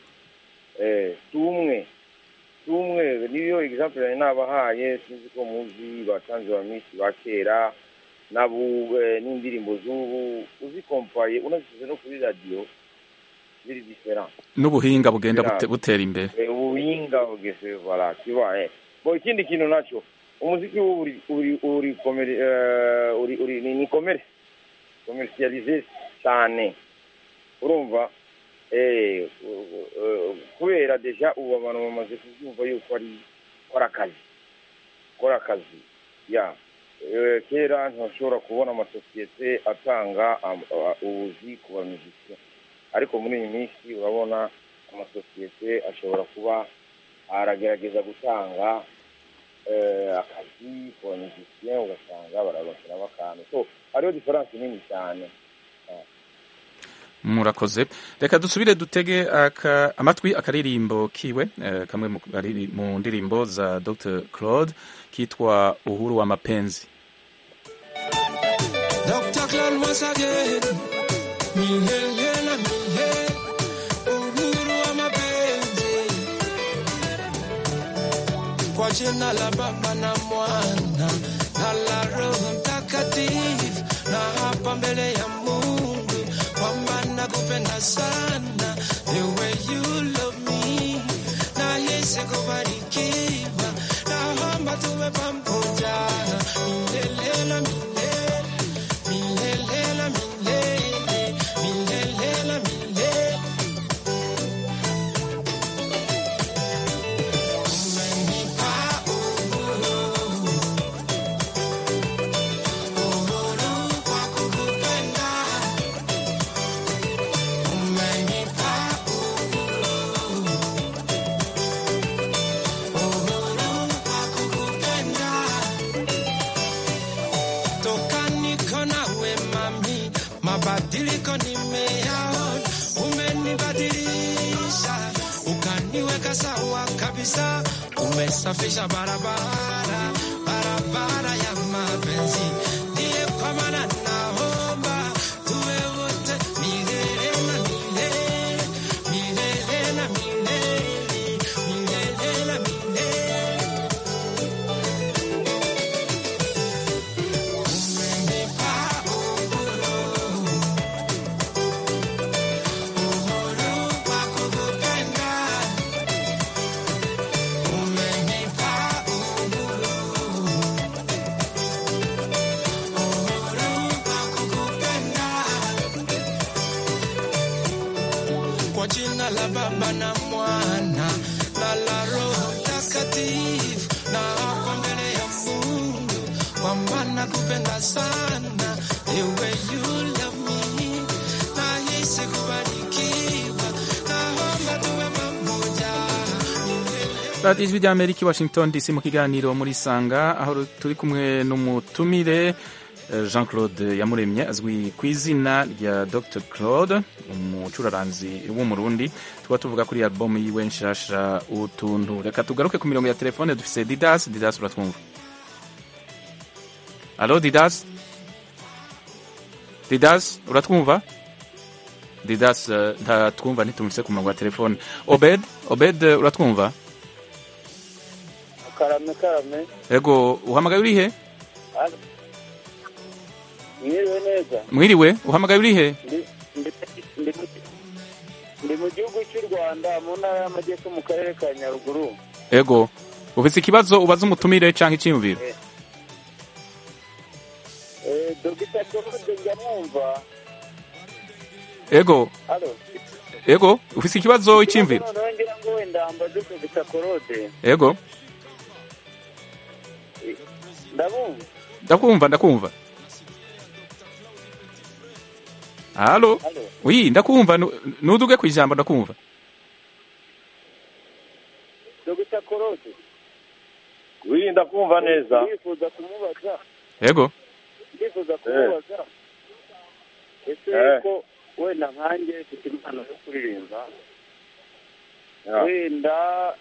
Tumwe niyo example nari nabahaye, sinzi ko muzi batanze ba misi ba kera nabu n'indirimbo z'ubu uzikompaye unazisize no kuri radio ziri different, n'ubuhinga bugenda butera imbere. Ubuhinga bugeze voilà kibaye bo. Ikindi kintu naco umuziki uri commercialisé cyane, urumva kubera deja ubu abantu bamaze kubyumva yuko ari kora akazi ya kera ntashobora kubona amasosiyete atanga ubuzi ku bamuziki, ariko muri iyi minsi urabona amasosiyete ashobora kuba aragerageza gutanga akazi ku bamuziki, ugasanga barabashyiramo akantu. So hariho diferanse nini cyane. Murakoze. Reka dusubire dutege amatwi akaririmbo kiwe kamwe mu ndirimbo za Dr. Claude kitwa Uhuru wa Mapenzi. Dr. Claude once again. Uhuru wa Mapenzi. Kwa jina la Baba na Mwana na la Roho Mtakatifu, na hapa mbele ya Mungu kwamba nakupenda sana the way you love me, na hisi kubarikiwa, naomba tuwe pamoja milele na milele, milele na milele, milele na milele. Umenipa uhuru, uhuru kwa kukupenda. Mabadiliko nimeyaona, umenibadilisha, ukaniweka sawa kabisa, umesafisha barabara ya mapenzi. Ndiye kwa maana naomba tuwe wote milele na milele, milele na milele, milele na milele. Kwa jina la Baba na Mwana na la Roho Mtakatifu, na hapa mbele ya Mungu mama nakupenda sana the way you love me nahisi kubarikiwa naomba tuwe pamoja. radiyo ijwi ry'Amerika i Washington DC mu kiganiro muri Sanga aho turi kumwe n'umutumire Jean Claude Yamuremye azwi ku izina rya Dr Claude umucuraranzi w'umurundi tuba tuvuga kuri album yiwe nshasha utuntu. Reka tugaruke ku mirongo ya telefone dufise Didas uratwumva? Allo Didas uratwumva? Didas ntatwumva ntitumvise ku murongo wa telefone. Obed uratwumva? Karame. Ego uhamagaye uri he? Mwiriwe neza. Mwiriwe, uhamagaye uri he? Ndi mu gihugu cy'u Rwanda mu ntara y'Amajyepfo mu karere ka Nyaruguru. Ego ufite ikibazo ubaza umutumire canke icyiyumviro? Dr. Claude njamwumva. Ego. Allo. Ego ufite ikibazo icyiyumviro? Ngira ngo wenda mbaze Dr. Claude. Ego. Ndakumva. Halo? Oui, ndakumva. Nuduge ku ijambo ndakumva. Dr. Claude. Oui, ndakumva neza. Ndifuza kumubaza. Yego. Ese ko wenda nkanjye mfite impano yo kuririmba. Wenda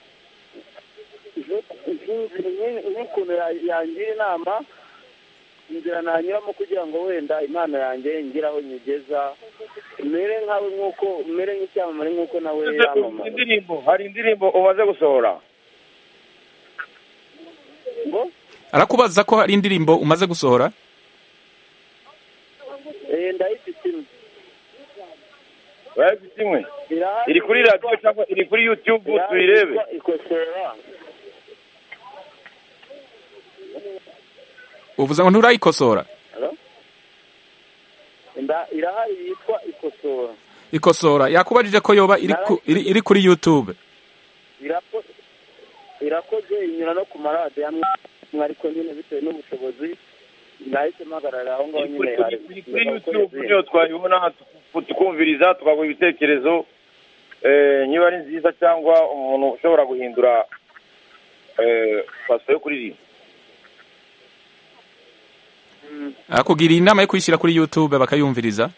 nk'ukuntu yangira inama inzira nanyuramo kugira ngo wenda impano yanjye ngire aho nyigeza mere nkawe nk'uko mere nk'icyamamare nk'uko nawe yamamaye. Hari indirimbo umaze gusohora? Arakubaza ko hari indirimbo umaze gusohora? Ndayifite imwe. Iri kuri radio cyangwa iri kuri YouTube tuyirebe? Ikosora. Uvuze ngo nturayikosora? Irahari yitwa Ikosora. Ikosora yakubajije ko yoba iri kuri YouTube. Irakoze inyura no ku maradiyo amwe ariko nyine bitewe n'ubushobozi nahise mpagarara aho ngaho nyine hari kuri YouTube niyo twayibona tukumviriza tukaguha ibitekerezo niba ari nziza cyangwa umuntu ushobora guhindura paso yo kuririmba. Akugira inama yo kwishyira kuri YouTube bakayumviriza?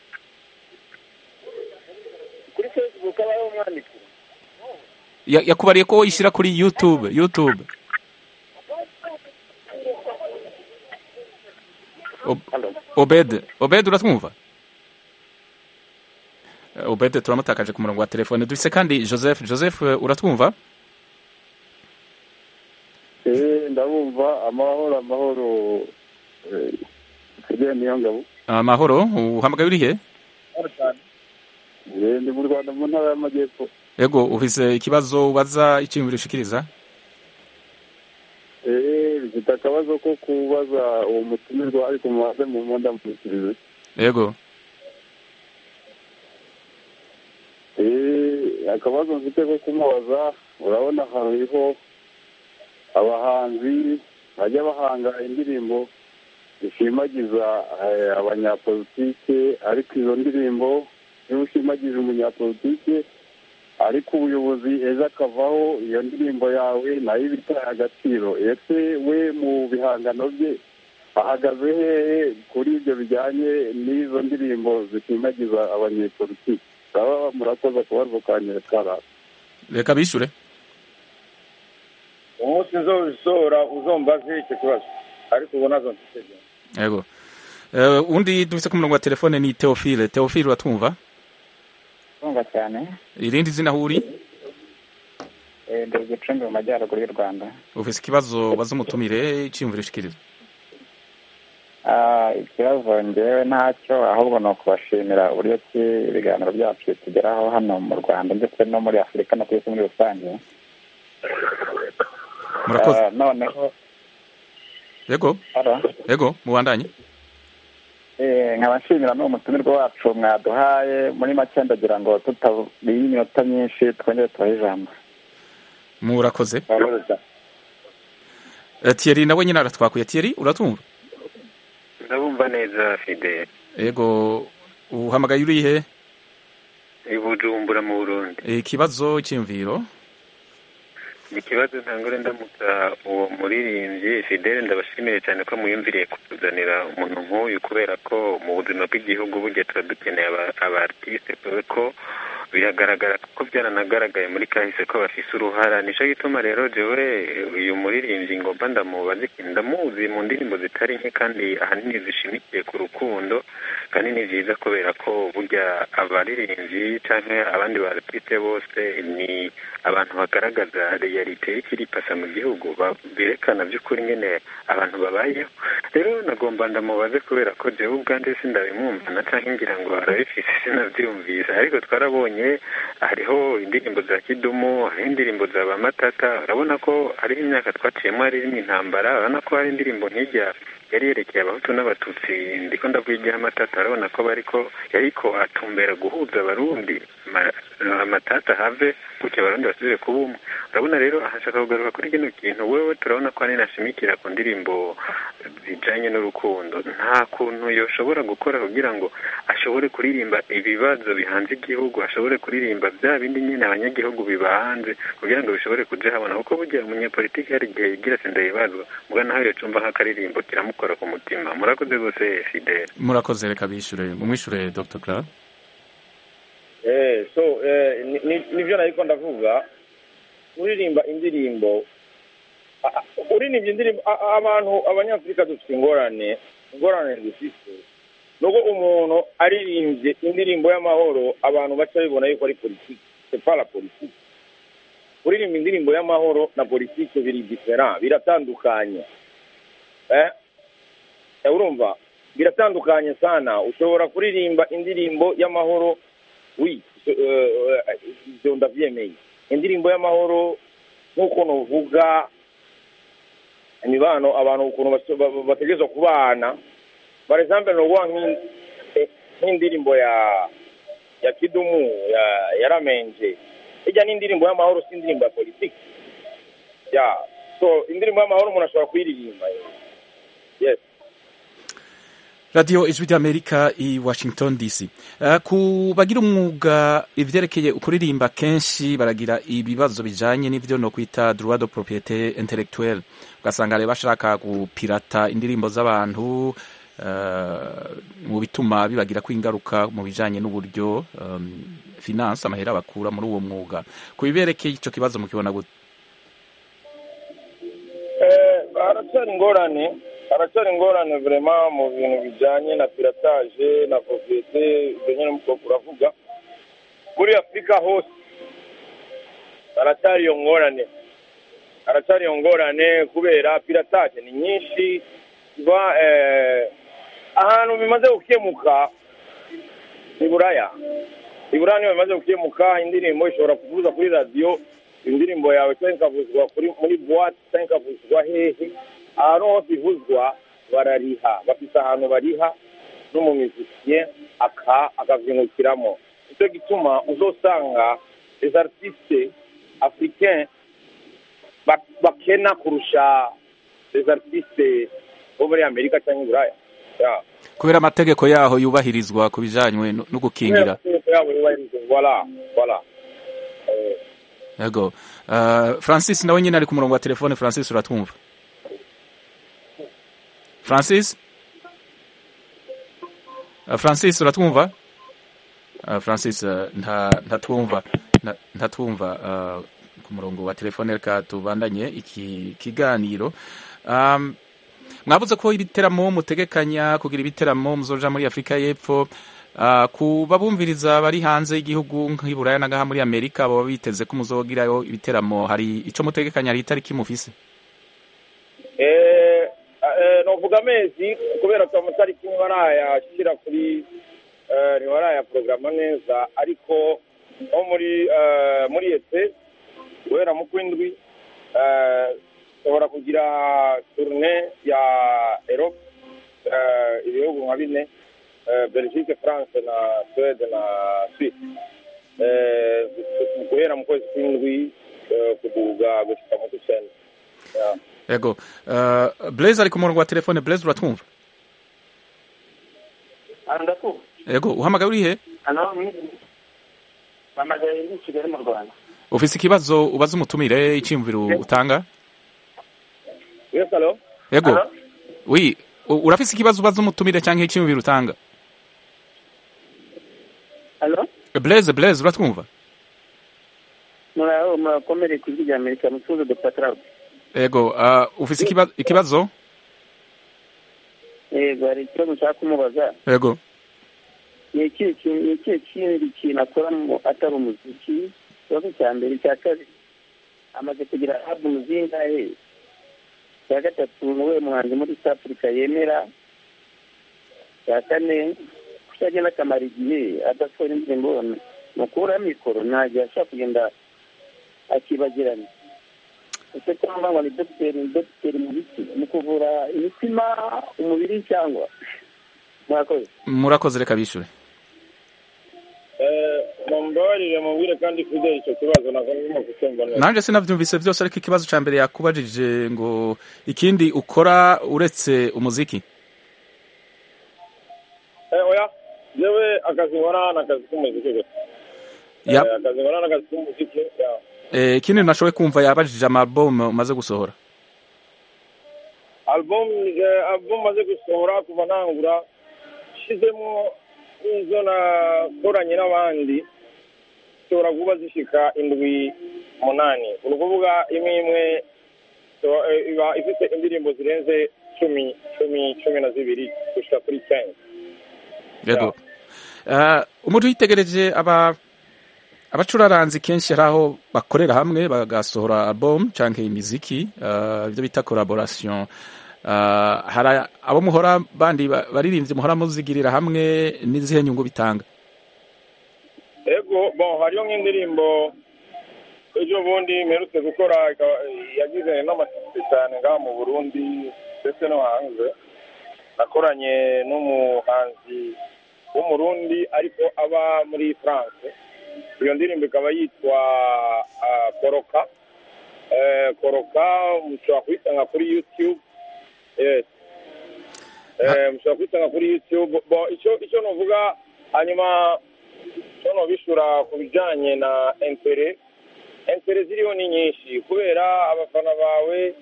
Kuri Facebook abaho umwandiko. Yakubariye ko yishyira kuri YouTube. Obed uratwumva? Obed turamutakaje ku murongo wa telefone. Dufise kandi Joseph uratwumva? Ndabumva. Amahoro niyo ngabo. Amahoro uhamagaye uri he? Ndi mu Rwanda mu ntara y'Amajyepfo. Ego ufise ikibazo ubaza icyiyumviro ushikiriza? Bifite akabazo ko kubaza uwo mutumirwa ariko mubaze mu mwenda musirize. Ego. Akabazo mfite ko kumubaza, urabona hariho abahanzi bajya bahanga indirimbo zishimagiza abanyapolitike, ariko izo ndirimbo niba ushimagiza umunyapolitike ariko ubuyobozi ejo akavaho iyo ndirimbo yawe nayo iba itaye agaciro. Ese we mu bihangano bye ahagaze hehe kuri ibyo bijyanye n'izo ndirimbo zishimagiza abanyepolitike? Baba murakoze kubarwa kanyekara. Reka bishure. Umunsi nzobisohora uzombaze icyo kibazo ariko ubona zo ntiteze. Yego. Undi dufise ku murongo wa telefone ni Theophile. Theophile uratwumva? Twumva cyane. Irindi zina huri? Ndi Gicumbi mu majyaruguru y'u Rwanda. Ufise ikibazo baza umutumire icyiyumviro ushikiriza? Ikibazo ngewe ntacyo, ahubwo ni ukubashimira uburyo ki ibiganiro byacu bitugeraho hano mu Rwanda ndetse no muri Afurika no ku isi muri rusange. Murakoze. Noneho Yego mubandanye. Nkabashimira n'uwo mutumirwa wacu mwaduhaye, muri make ndagira ngo tutabiye iminota myinshi twongere tubahe ijambo. Murakoze. Thierry nawe nyine aratwakuye. Thierry uratumva? ndabumva neza Fidel. Yego uhamagaye uri he? I Bujumbura mu Burundi. Ikibazo cy'imviro? Ikibazo ntangore ndamutsa uwo muririmbyi Fidel, ndabashimiye cyane ko muyumviriye kutuzanira umuntu nk'uyu, kubera ko mu buzima bw'igihugu burya tuba dukeneye abartiste, ko biragaragara ko byaranagaragaye muri kahise ko bafise uruhara. Nico gituma rero jewe uyu muririmbyi ngomba ndamubaza ikintu, ndamuzi mu ndirimbo zitari nke kandi ahanini zishimikiye ku rukundo, kandi ni vyiza kubera ko burya abaririmbyi canke abandi bartiste bose ni abantu bagaragaza realite y'ikiri pasa mu gihugu, berekana by'ukuri ngene abantu babayeho. Rero nagomba ndamubaze kubera ko jewe ubwanje sindabimwumva na canke ngira ngo arabifise sinavyumvise, ariko twarabonye hariho indirimbo za Kidumu, hariho indirimbo za Bamatata, urabona ko hariho imyaka twaciyemo harimo intambara, urabona ko hari indirimbo nk'ijya yari yerekeye abahutu n'abatutsi, ndiko ndavuga ijya Matata, urabona ko yariko atumbera guhuza abarundi, Amatata have gutya abarundi basubire kuba umwe. Urabona rero ahashaka kugaruka kuri kino kintu, wewe turabona ko ari nashimikira ku ndirimbo zijanye n'urukundo, nta kuntu yoshobora gukora kugira ngo ashobore kuririmba ibibazo bihanze igihugu, ashobore kuririmba bya bindi nyine abanyagihugu bibahanze, kugira ngo bishobore kuja habona, kuko burya umunyapolitiki hari igihe yigira sindabibazwa muga naho yocumva nk'akaririmbo kiramukora ku mutima. Murakoze gose Fidel. Murakoze, reka bishure mumwishure Dr. Clark. Nivyo nariko ndavuga, uririmba indirimbo abantu abanyafurika dufite ingorane dufite nuko umuntu aririmbye indirimbo y'amahoro abantu baca bibona yuko ari politiki. C'est pas la politique. Uririmba indirimbo y'amahoro na politiki biri different, biratandukanye. Urumva biratandukanye sana. Ushobora kuririmba indirimbo y'amahoro, oui, ibyo ndavyemeye. Indirimbo y'amahoro nk'uko novuga imibano abantu ukuntu bategerezwa kubana. Par exemple novuga nk'indirimbo ya Kidumu ya Ramenje, ijya n'indirimbo y'amahoro, si indirimbo ya politiki. So indirimbo y'amahoro umuntu ashobora kuyiririmba. Yes. Radio Ijwi ry'Amerika i Washington DC. Ku bagira umwuga ivyerekeye ukuririmba kenshi baragira ibibazo bijanye n'ivyo no kwita droit de propriété intellectuelle. Ugasanga rero bashaka gupirata indirimbo z'abantu, mu bituma bibagira kwingaruka mu bijanye n'uburyo finance amahera bakura muri uwo mwuga. Ku biberekeye ico kibazo mukibona gute? Haracyari ingorane vraiment mu bintu bijanye na piratage na propriété, ibyo nyine muko kuravuga muri Afrika hose. Haracyari iyo ngorane kubera piratage ni nyinshi, kuba ahantu bimaze gukemuka ni Buraya niyo bimaze gukemuka. Indirimbo ishobora kuvuza kuri radio, indirimbo yawe cyangwa ikavuzwa muri boîte cyangwa ikavuzwa hehe, ahantu hose ivuzwa barariha, bafite ahantu bariha n'umumizisien akavyungukiramo. Nicyo gituma uzosanga les artistes africains bakena kurusha les artistes bo muri Amerika cyangwa Buraya. Kubera amategeko yaho yubahirizwa ku bijanywe no gukingira. Voilà. Yego. Francis nawe nyine ari ku murongo wa telefone. Francis uratwumva? Francis uratwumva? Francis ntatwumva ku murongo wa telefone. Reka tubandanye iki kiganiro. Mwavuze ko ibiteramo mutegekanya kugira ibiteramo muzoja muri Afrika y'Epfo, ku babumviriza bari hanze y'igihugu nk'Iburaya n'agaha muri Amerika baba biteze ko muzogirayo ibiteramo, hari ico mutegekanya, hari itariki mufise? Novuga amezi kubera ko amatariki ntibarayashira kuri ntibaraya programa neza, ariko nko muri ete guhera mu kwindwi ushobora kugira tournée ya Europe, ibihugu nka bine, Belgique, France na Suède na Suisse, guhera mu kwezi kw'indwi kuduga gushika mu kw'icenda. yego Blaise ari ku murongo wa telefone. Blaise uratwumva? ndakumva. Yego uhamagaye uri he? Mpamagaye i Kigali mu Rwanda. Ufise ikibazo ubaza umutumire, iciyumviro utanga? Yes, hello. Yego. Oui, urafise ikibazo ubaza umutumire canke iciyumviro utanga? Hello? Blaise uratwumva? Murakomere ku ijwi rya Amerika mutuze Dr. Traub. Yego, ufise ikibazo? Yego, hari ikibazo nshaka kumubaza. Yego. Ni ikihe kindi kintu akora atari umuziki? Ikibazo cya mbere. Icya kabiri, amaze kugira album zingahe? Icya gatatu, ni uwuhe muhanzi muri East Africa yemera? Icya kane, kuki agenda akamara igihe adasohora indirimbo? Mukura mikoro ntajya ashaka kugenda akibagirana. Ese cyangwa ngo ni dogiteri mu biti mu kuvura imitima, umubiri cyangwa? Murakoze, reka bishure. Mumbabarire mubwire kandi Fidel icyo kibazo nagomba kucyumva neza. Nanje sinavyumvise vyose, ariko ikibazo ca mbere yakubajije ngo ikindi ukora uretse umuziki. Oya, jewe akazi nkora n'akazi k'umuziki gusa. Akazi nkora n'akazi k'umuziki. Ikindi nashoboye kumva yabajije album umaze gusohora. Album maze gusohora kuva nangura shizemo izo nakoranye n'abandi zishobora kuba zishika 7-8. Uri kuvuga imwe iba ifite indirimbo zirenze 10-12 gushika kuri 10. Yego. Umuntu yitegereje abacuraranzi kenshi hari aho bakorera hamwe bagasohora album canke imiziki, ibyo bita collaboration. Hari abo muhora bandi baririmbye muhora muzigirira hamwe, n'izihe nyungu bitanga? Yego, hariyo nk'indirimbo ejo bundi mperutse gukora yagize n'amashyitsi cyane ngaha mu Burundi ndetse no hanze. Nakoranye n'umuhanzi w'umurundi ariko aba muri France. Iyo ndirimbo ikaba yitwa Koroka. Koroka mushobora kuyisanga kuri YouTube. Yes. Mushobora kuyisanga kuri YouTube. Icyo novuga hanyuma cyo nobishura ku bijanye na intere ziriho ni nyinshi kubera abafana bawe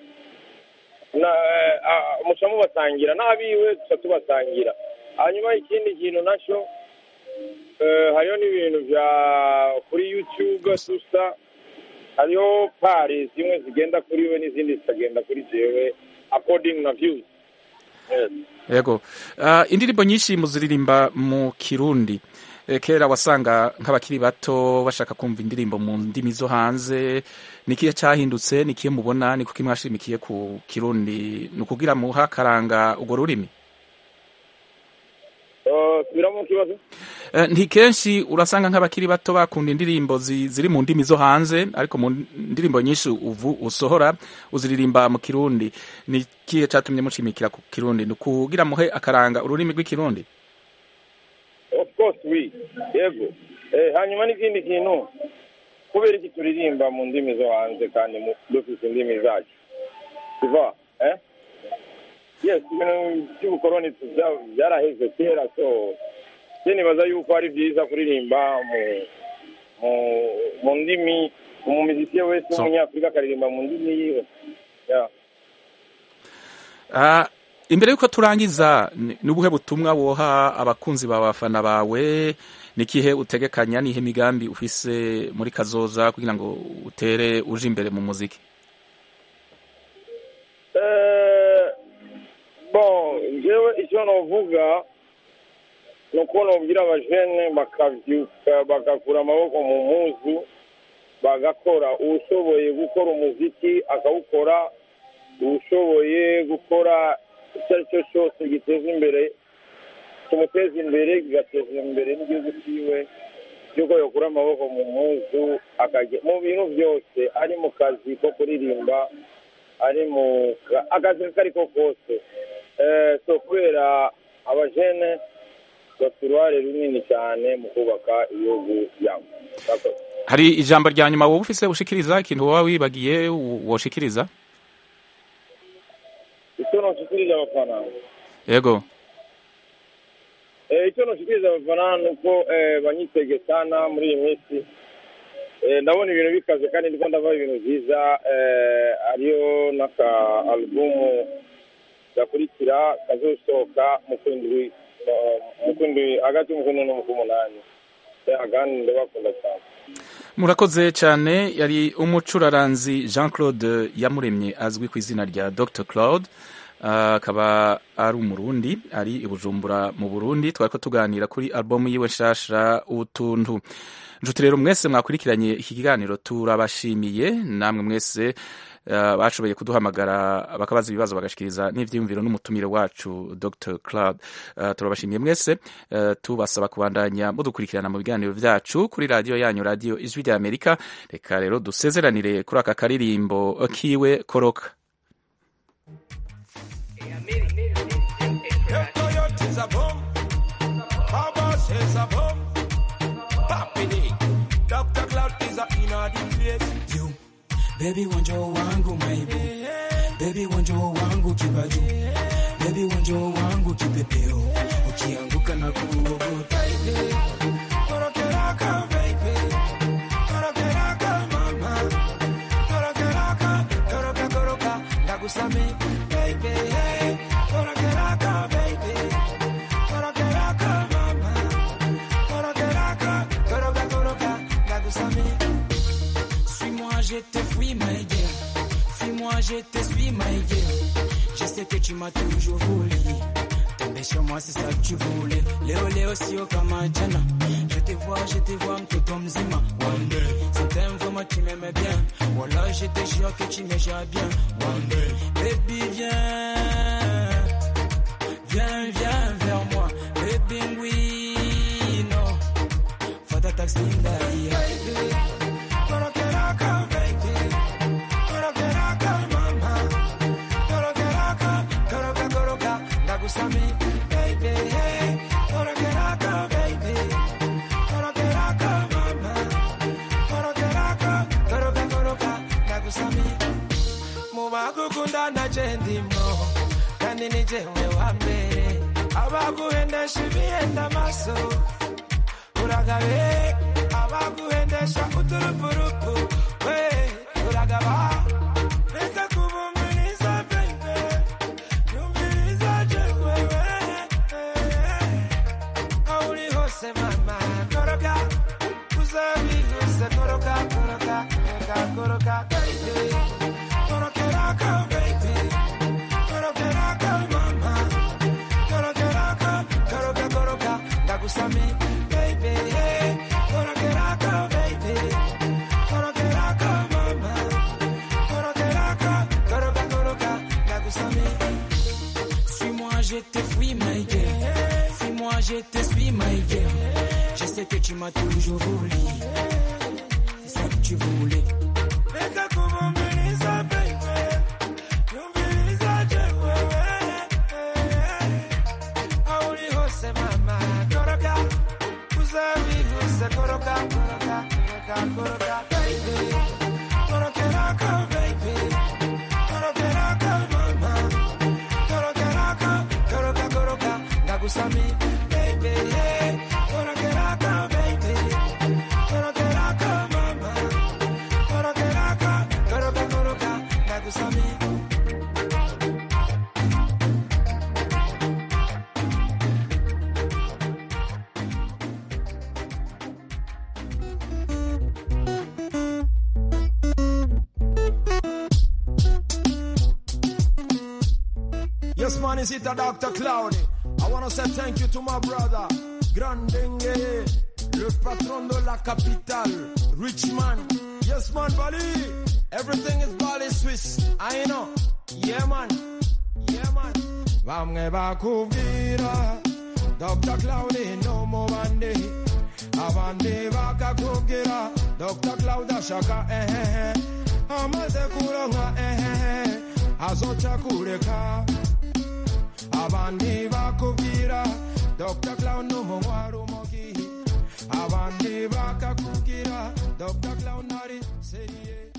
muca mubasangira n'abiwe tuca tubasangira. Hanyuma ikindi kintu nacyo hariho n'ibintu bya kuri YouTube gusa, hariho pari zimwe zigenda kuri we n'izindi zitagenda kuri jewe according na views. Yego, indirimbo nyinshi muziririmba mu Kirundi. Kera wasanga nk'abakiri bato bashaka kumva indirimbo mu ndimi zo hanze. Nikiye cyahindutse, nikiye mubona, ni kuki mwashimikiye ku Kirundi? Nukugira muha karanga ugo rurimi? Biramo kibazo? Nti kenshi urasanga nk'abakiri bato bakunda indirimbo ziri mu ndimi zo hanze, ariko mu ndirimbo nyinshi usohora uziririmba mu Kirundi. Nikiye cyatumye mushimikira ku Kirundi? Nukugira muhe akaranga ururimi rw'ikirundi? Of course we. Yego. Hanyuma n'ikindi kintu kubera iki turirimba mu ndimi zo hanze kandi dufite indimi zacu. Siva, Yes, cy'ubukoroni byaraheze kera, so nibaza yuko ari byiza kuririmba mu ndimi, mu muziki wese w'umunyafurika akaririmba mu ndimi yiwe. Imbere yuko turangiza, n'ubuhe butumwa woha abakunzi b'abafana bawe? Nikihe utegekanya, nihe migambi ufise muri kazoza kugira ngo utere uje imbere mu muziki? Jewe icyo novuga nuko nobwira abajene bakavyuka bagakura amaboko mu muzu bagakora. Ushoboye gukora umuziki akawukora, ushoboye gukora icyo ari cyo cyose giteza imbere, kimuteza imbere, kigateza imbere n'igihugu cyiwe, yuko yokura amaboko mu muzu akajya mu bintu byose, ari mu kazi ko kuririmba, ari mu akazi kariko kose. So kubera abajene bafite uruhare runini cyane mu kubaka ibihugu byabo. Hari ijambo rya nyuma wowe ufise ushikiriza, ikintu wowe wibagiye woshikiriza? icyo noshikiriza abafana yego icyo noshikiriza abafana ni uko banyitege sana muri iyi minsi ndabona ibintu bikaze kandi ndiko ndava ibintu byiza ariyo n'aka alubumu gakurikira kazosohoka mu kwindwi hagati y'umukwindwi n'umukumunani agandi ndabakunda cyane murakoze cyane. Yari umucuraranzi Jean Claude Yamuremye azwi ku izina rya Dr Claude, akaba ari umurundi ari i Bujumbura mu Burundi. Twari ko tuganira kuri album yiwe nshasha utuntu. Njuti rero mwese mwakurikiranye iki kiganiro turabashimiye, namwe mwese bashoboye kuduhamagara bakabaza ibibazo bagashikiriza n'ivyiyumviro n'umutumire wacu Dr Claude. Turabashimiye mwese, tubasaba kubandanya mudukurikirana mu biganiro vyacu kuri radio yanyu, radio Ijwi rya Amerika. Reka rero dusezeranire kuri aka karirimbo kiwe Koroka. Dr. Claude is a inner the place. You, baby, wanjo wangu maybe. Baby, wanjo wangu kibaju. Baby, wanjo wangu kipepeo. Ukianguka na kuogota. Korokeraka, baby. Korokeraka, mama. Korokeraka, koroka, koroka. Ndagusame, baby. Korokeraka, baby. Korokeraka, mama. Korokeraka, koroka, koroka. Suis-moi, je te fuis, my girl. Fuis-moi, je te suis, my girl. Je sais que tu m'as toujours voulu. Tomber sur moi, c'est ça que tu voulais. Léo, Léo, Sio, Kamajana. Je te vois, mtoto mzima. One day, si t'aimes vraiment, tu m'aimais bien. Voilà, je te jure que tu m'aimes bien. One day, baby, viens. Viens, viens vers moi. Baby, oui, non. Fata taxi ndai. Baby, korokeraka, baby. Korokeraka, mama. Korokeraka, koroka, koroka. Ndagusami, baby. Korokeraka, baby. Korokeraka, mama. Korokeraka, koroka, koroka. Ndagusami. Mubakukunda ndachendimo. Kandi ni jewe wa mbere. Abaguhendesha ibihenda maso. Uragabe abaguhendesha uturupurupu we uragaba reka kubumiriza baby yumviriza jewe auri hose mama koroka uzabihuse koroka koroka koroka koroka baby korokeraka baby korokeraka mama korokeraka koroka koroka ndagusami baby, korokeraka, baby, korokeraka, mama, korokeraka, koroka, koroka, ndagusami. Suis-moi, je te fuis, my girl. Suis-moi, je te suis, my girl. Je sais que tu m'as toujours voulu. C'est ça que tu voulais. Reka kubumiriza, baby. Yumviriza, jewe. Auri hose, mama, koroka. Koroka, koroka, koroka, koroka, baby. Korokeraka, baby. Korokeraka, mama. Korokeraka, koroka, koroka, ndagusami, baby. Korokeraka, baby. Korokeraka, mama. Korokeraka, koroka, koroka, ndagusami. Yes, man, is it a Dr. Cloudy? I want to say thank you to my brother, Grandenge, le patron de la capitale, Richman. Yes, man, Bali. Everything is Bali Swiss. I know. Yeah, man. Yeah, man. Vamge bakuvira, Dr. Cloudy, no more bande. Avande bakakuvira, Dr. Cloudy shaka, Amaze kuronga, Azocha kureka. Abandi bakubwira Dr. Clown n'umumwaro mogi abandi bakakubwira Dr. Clown ari seriye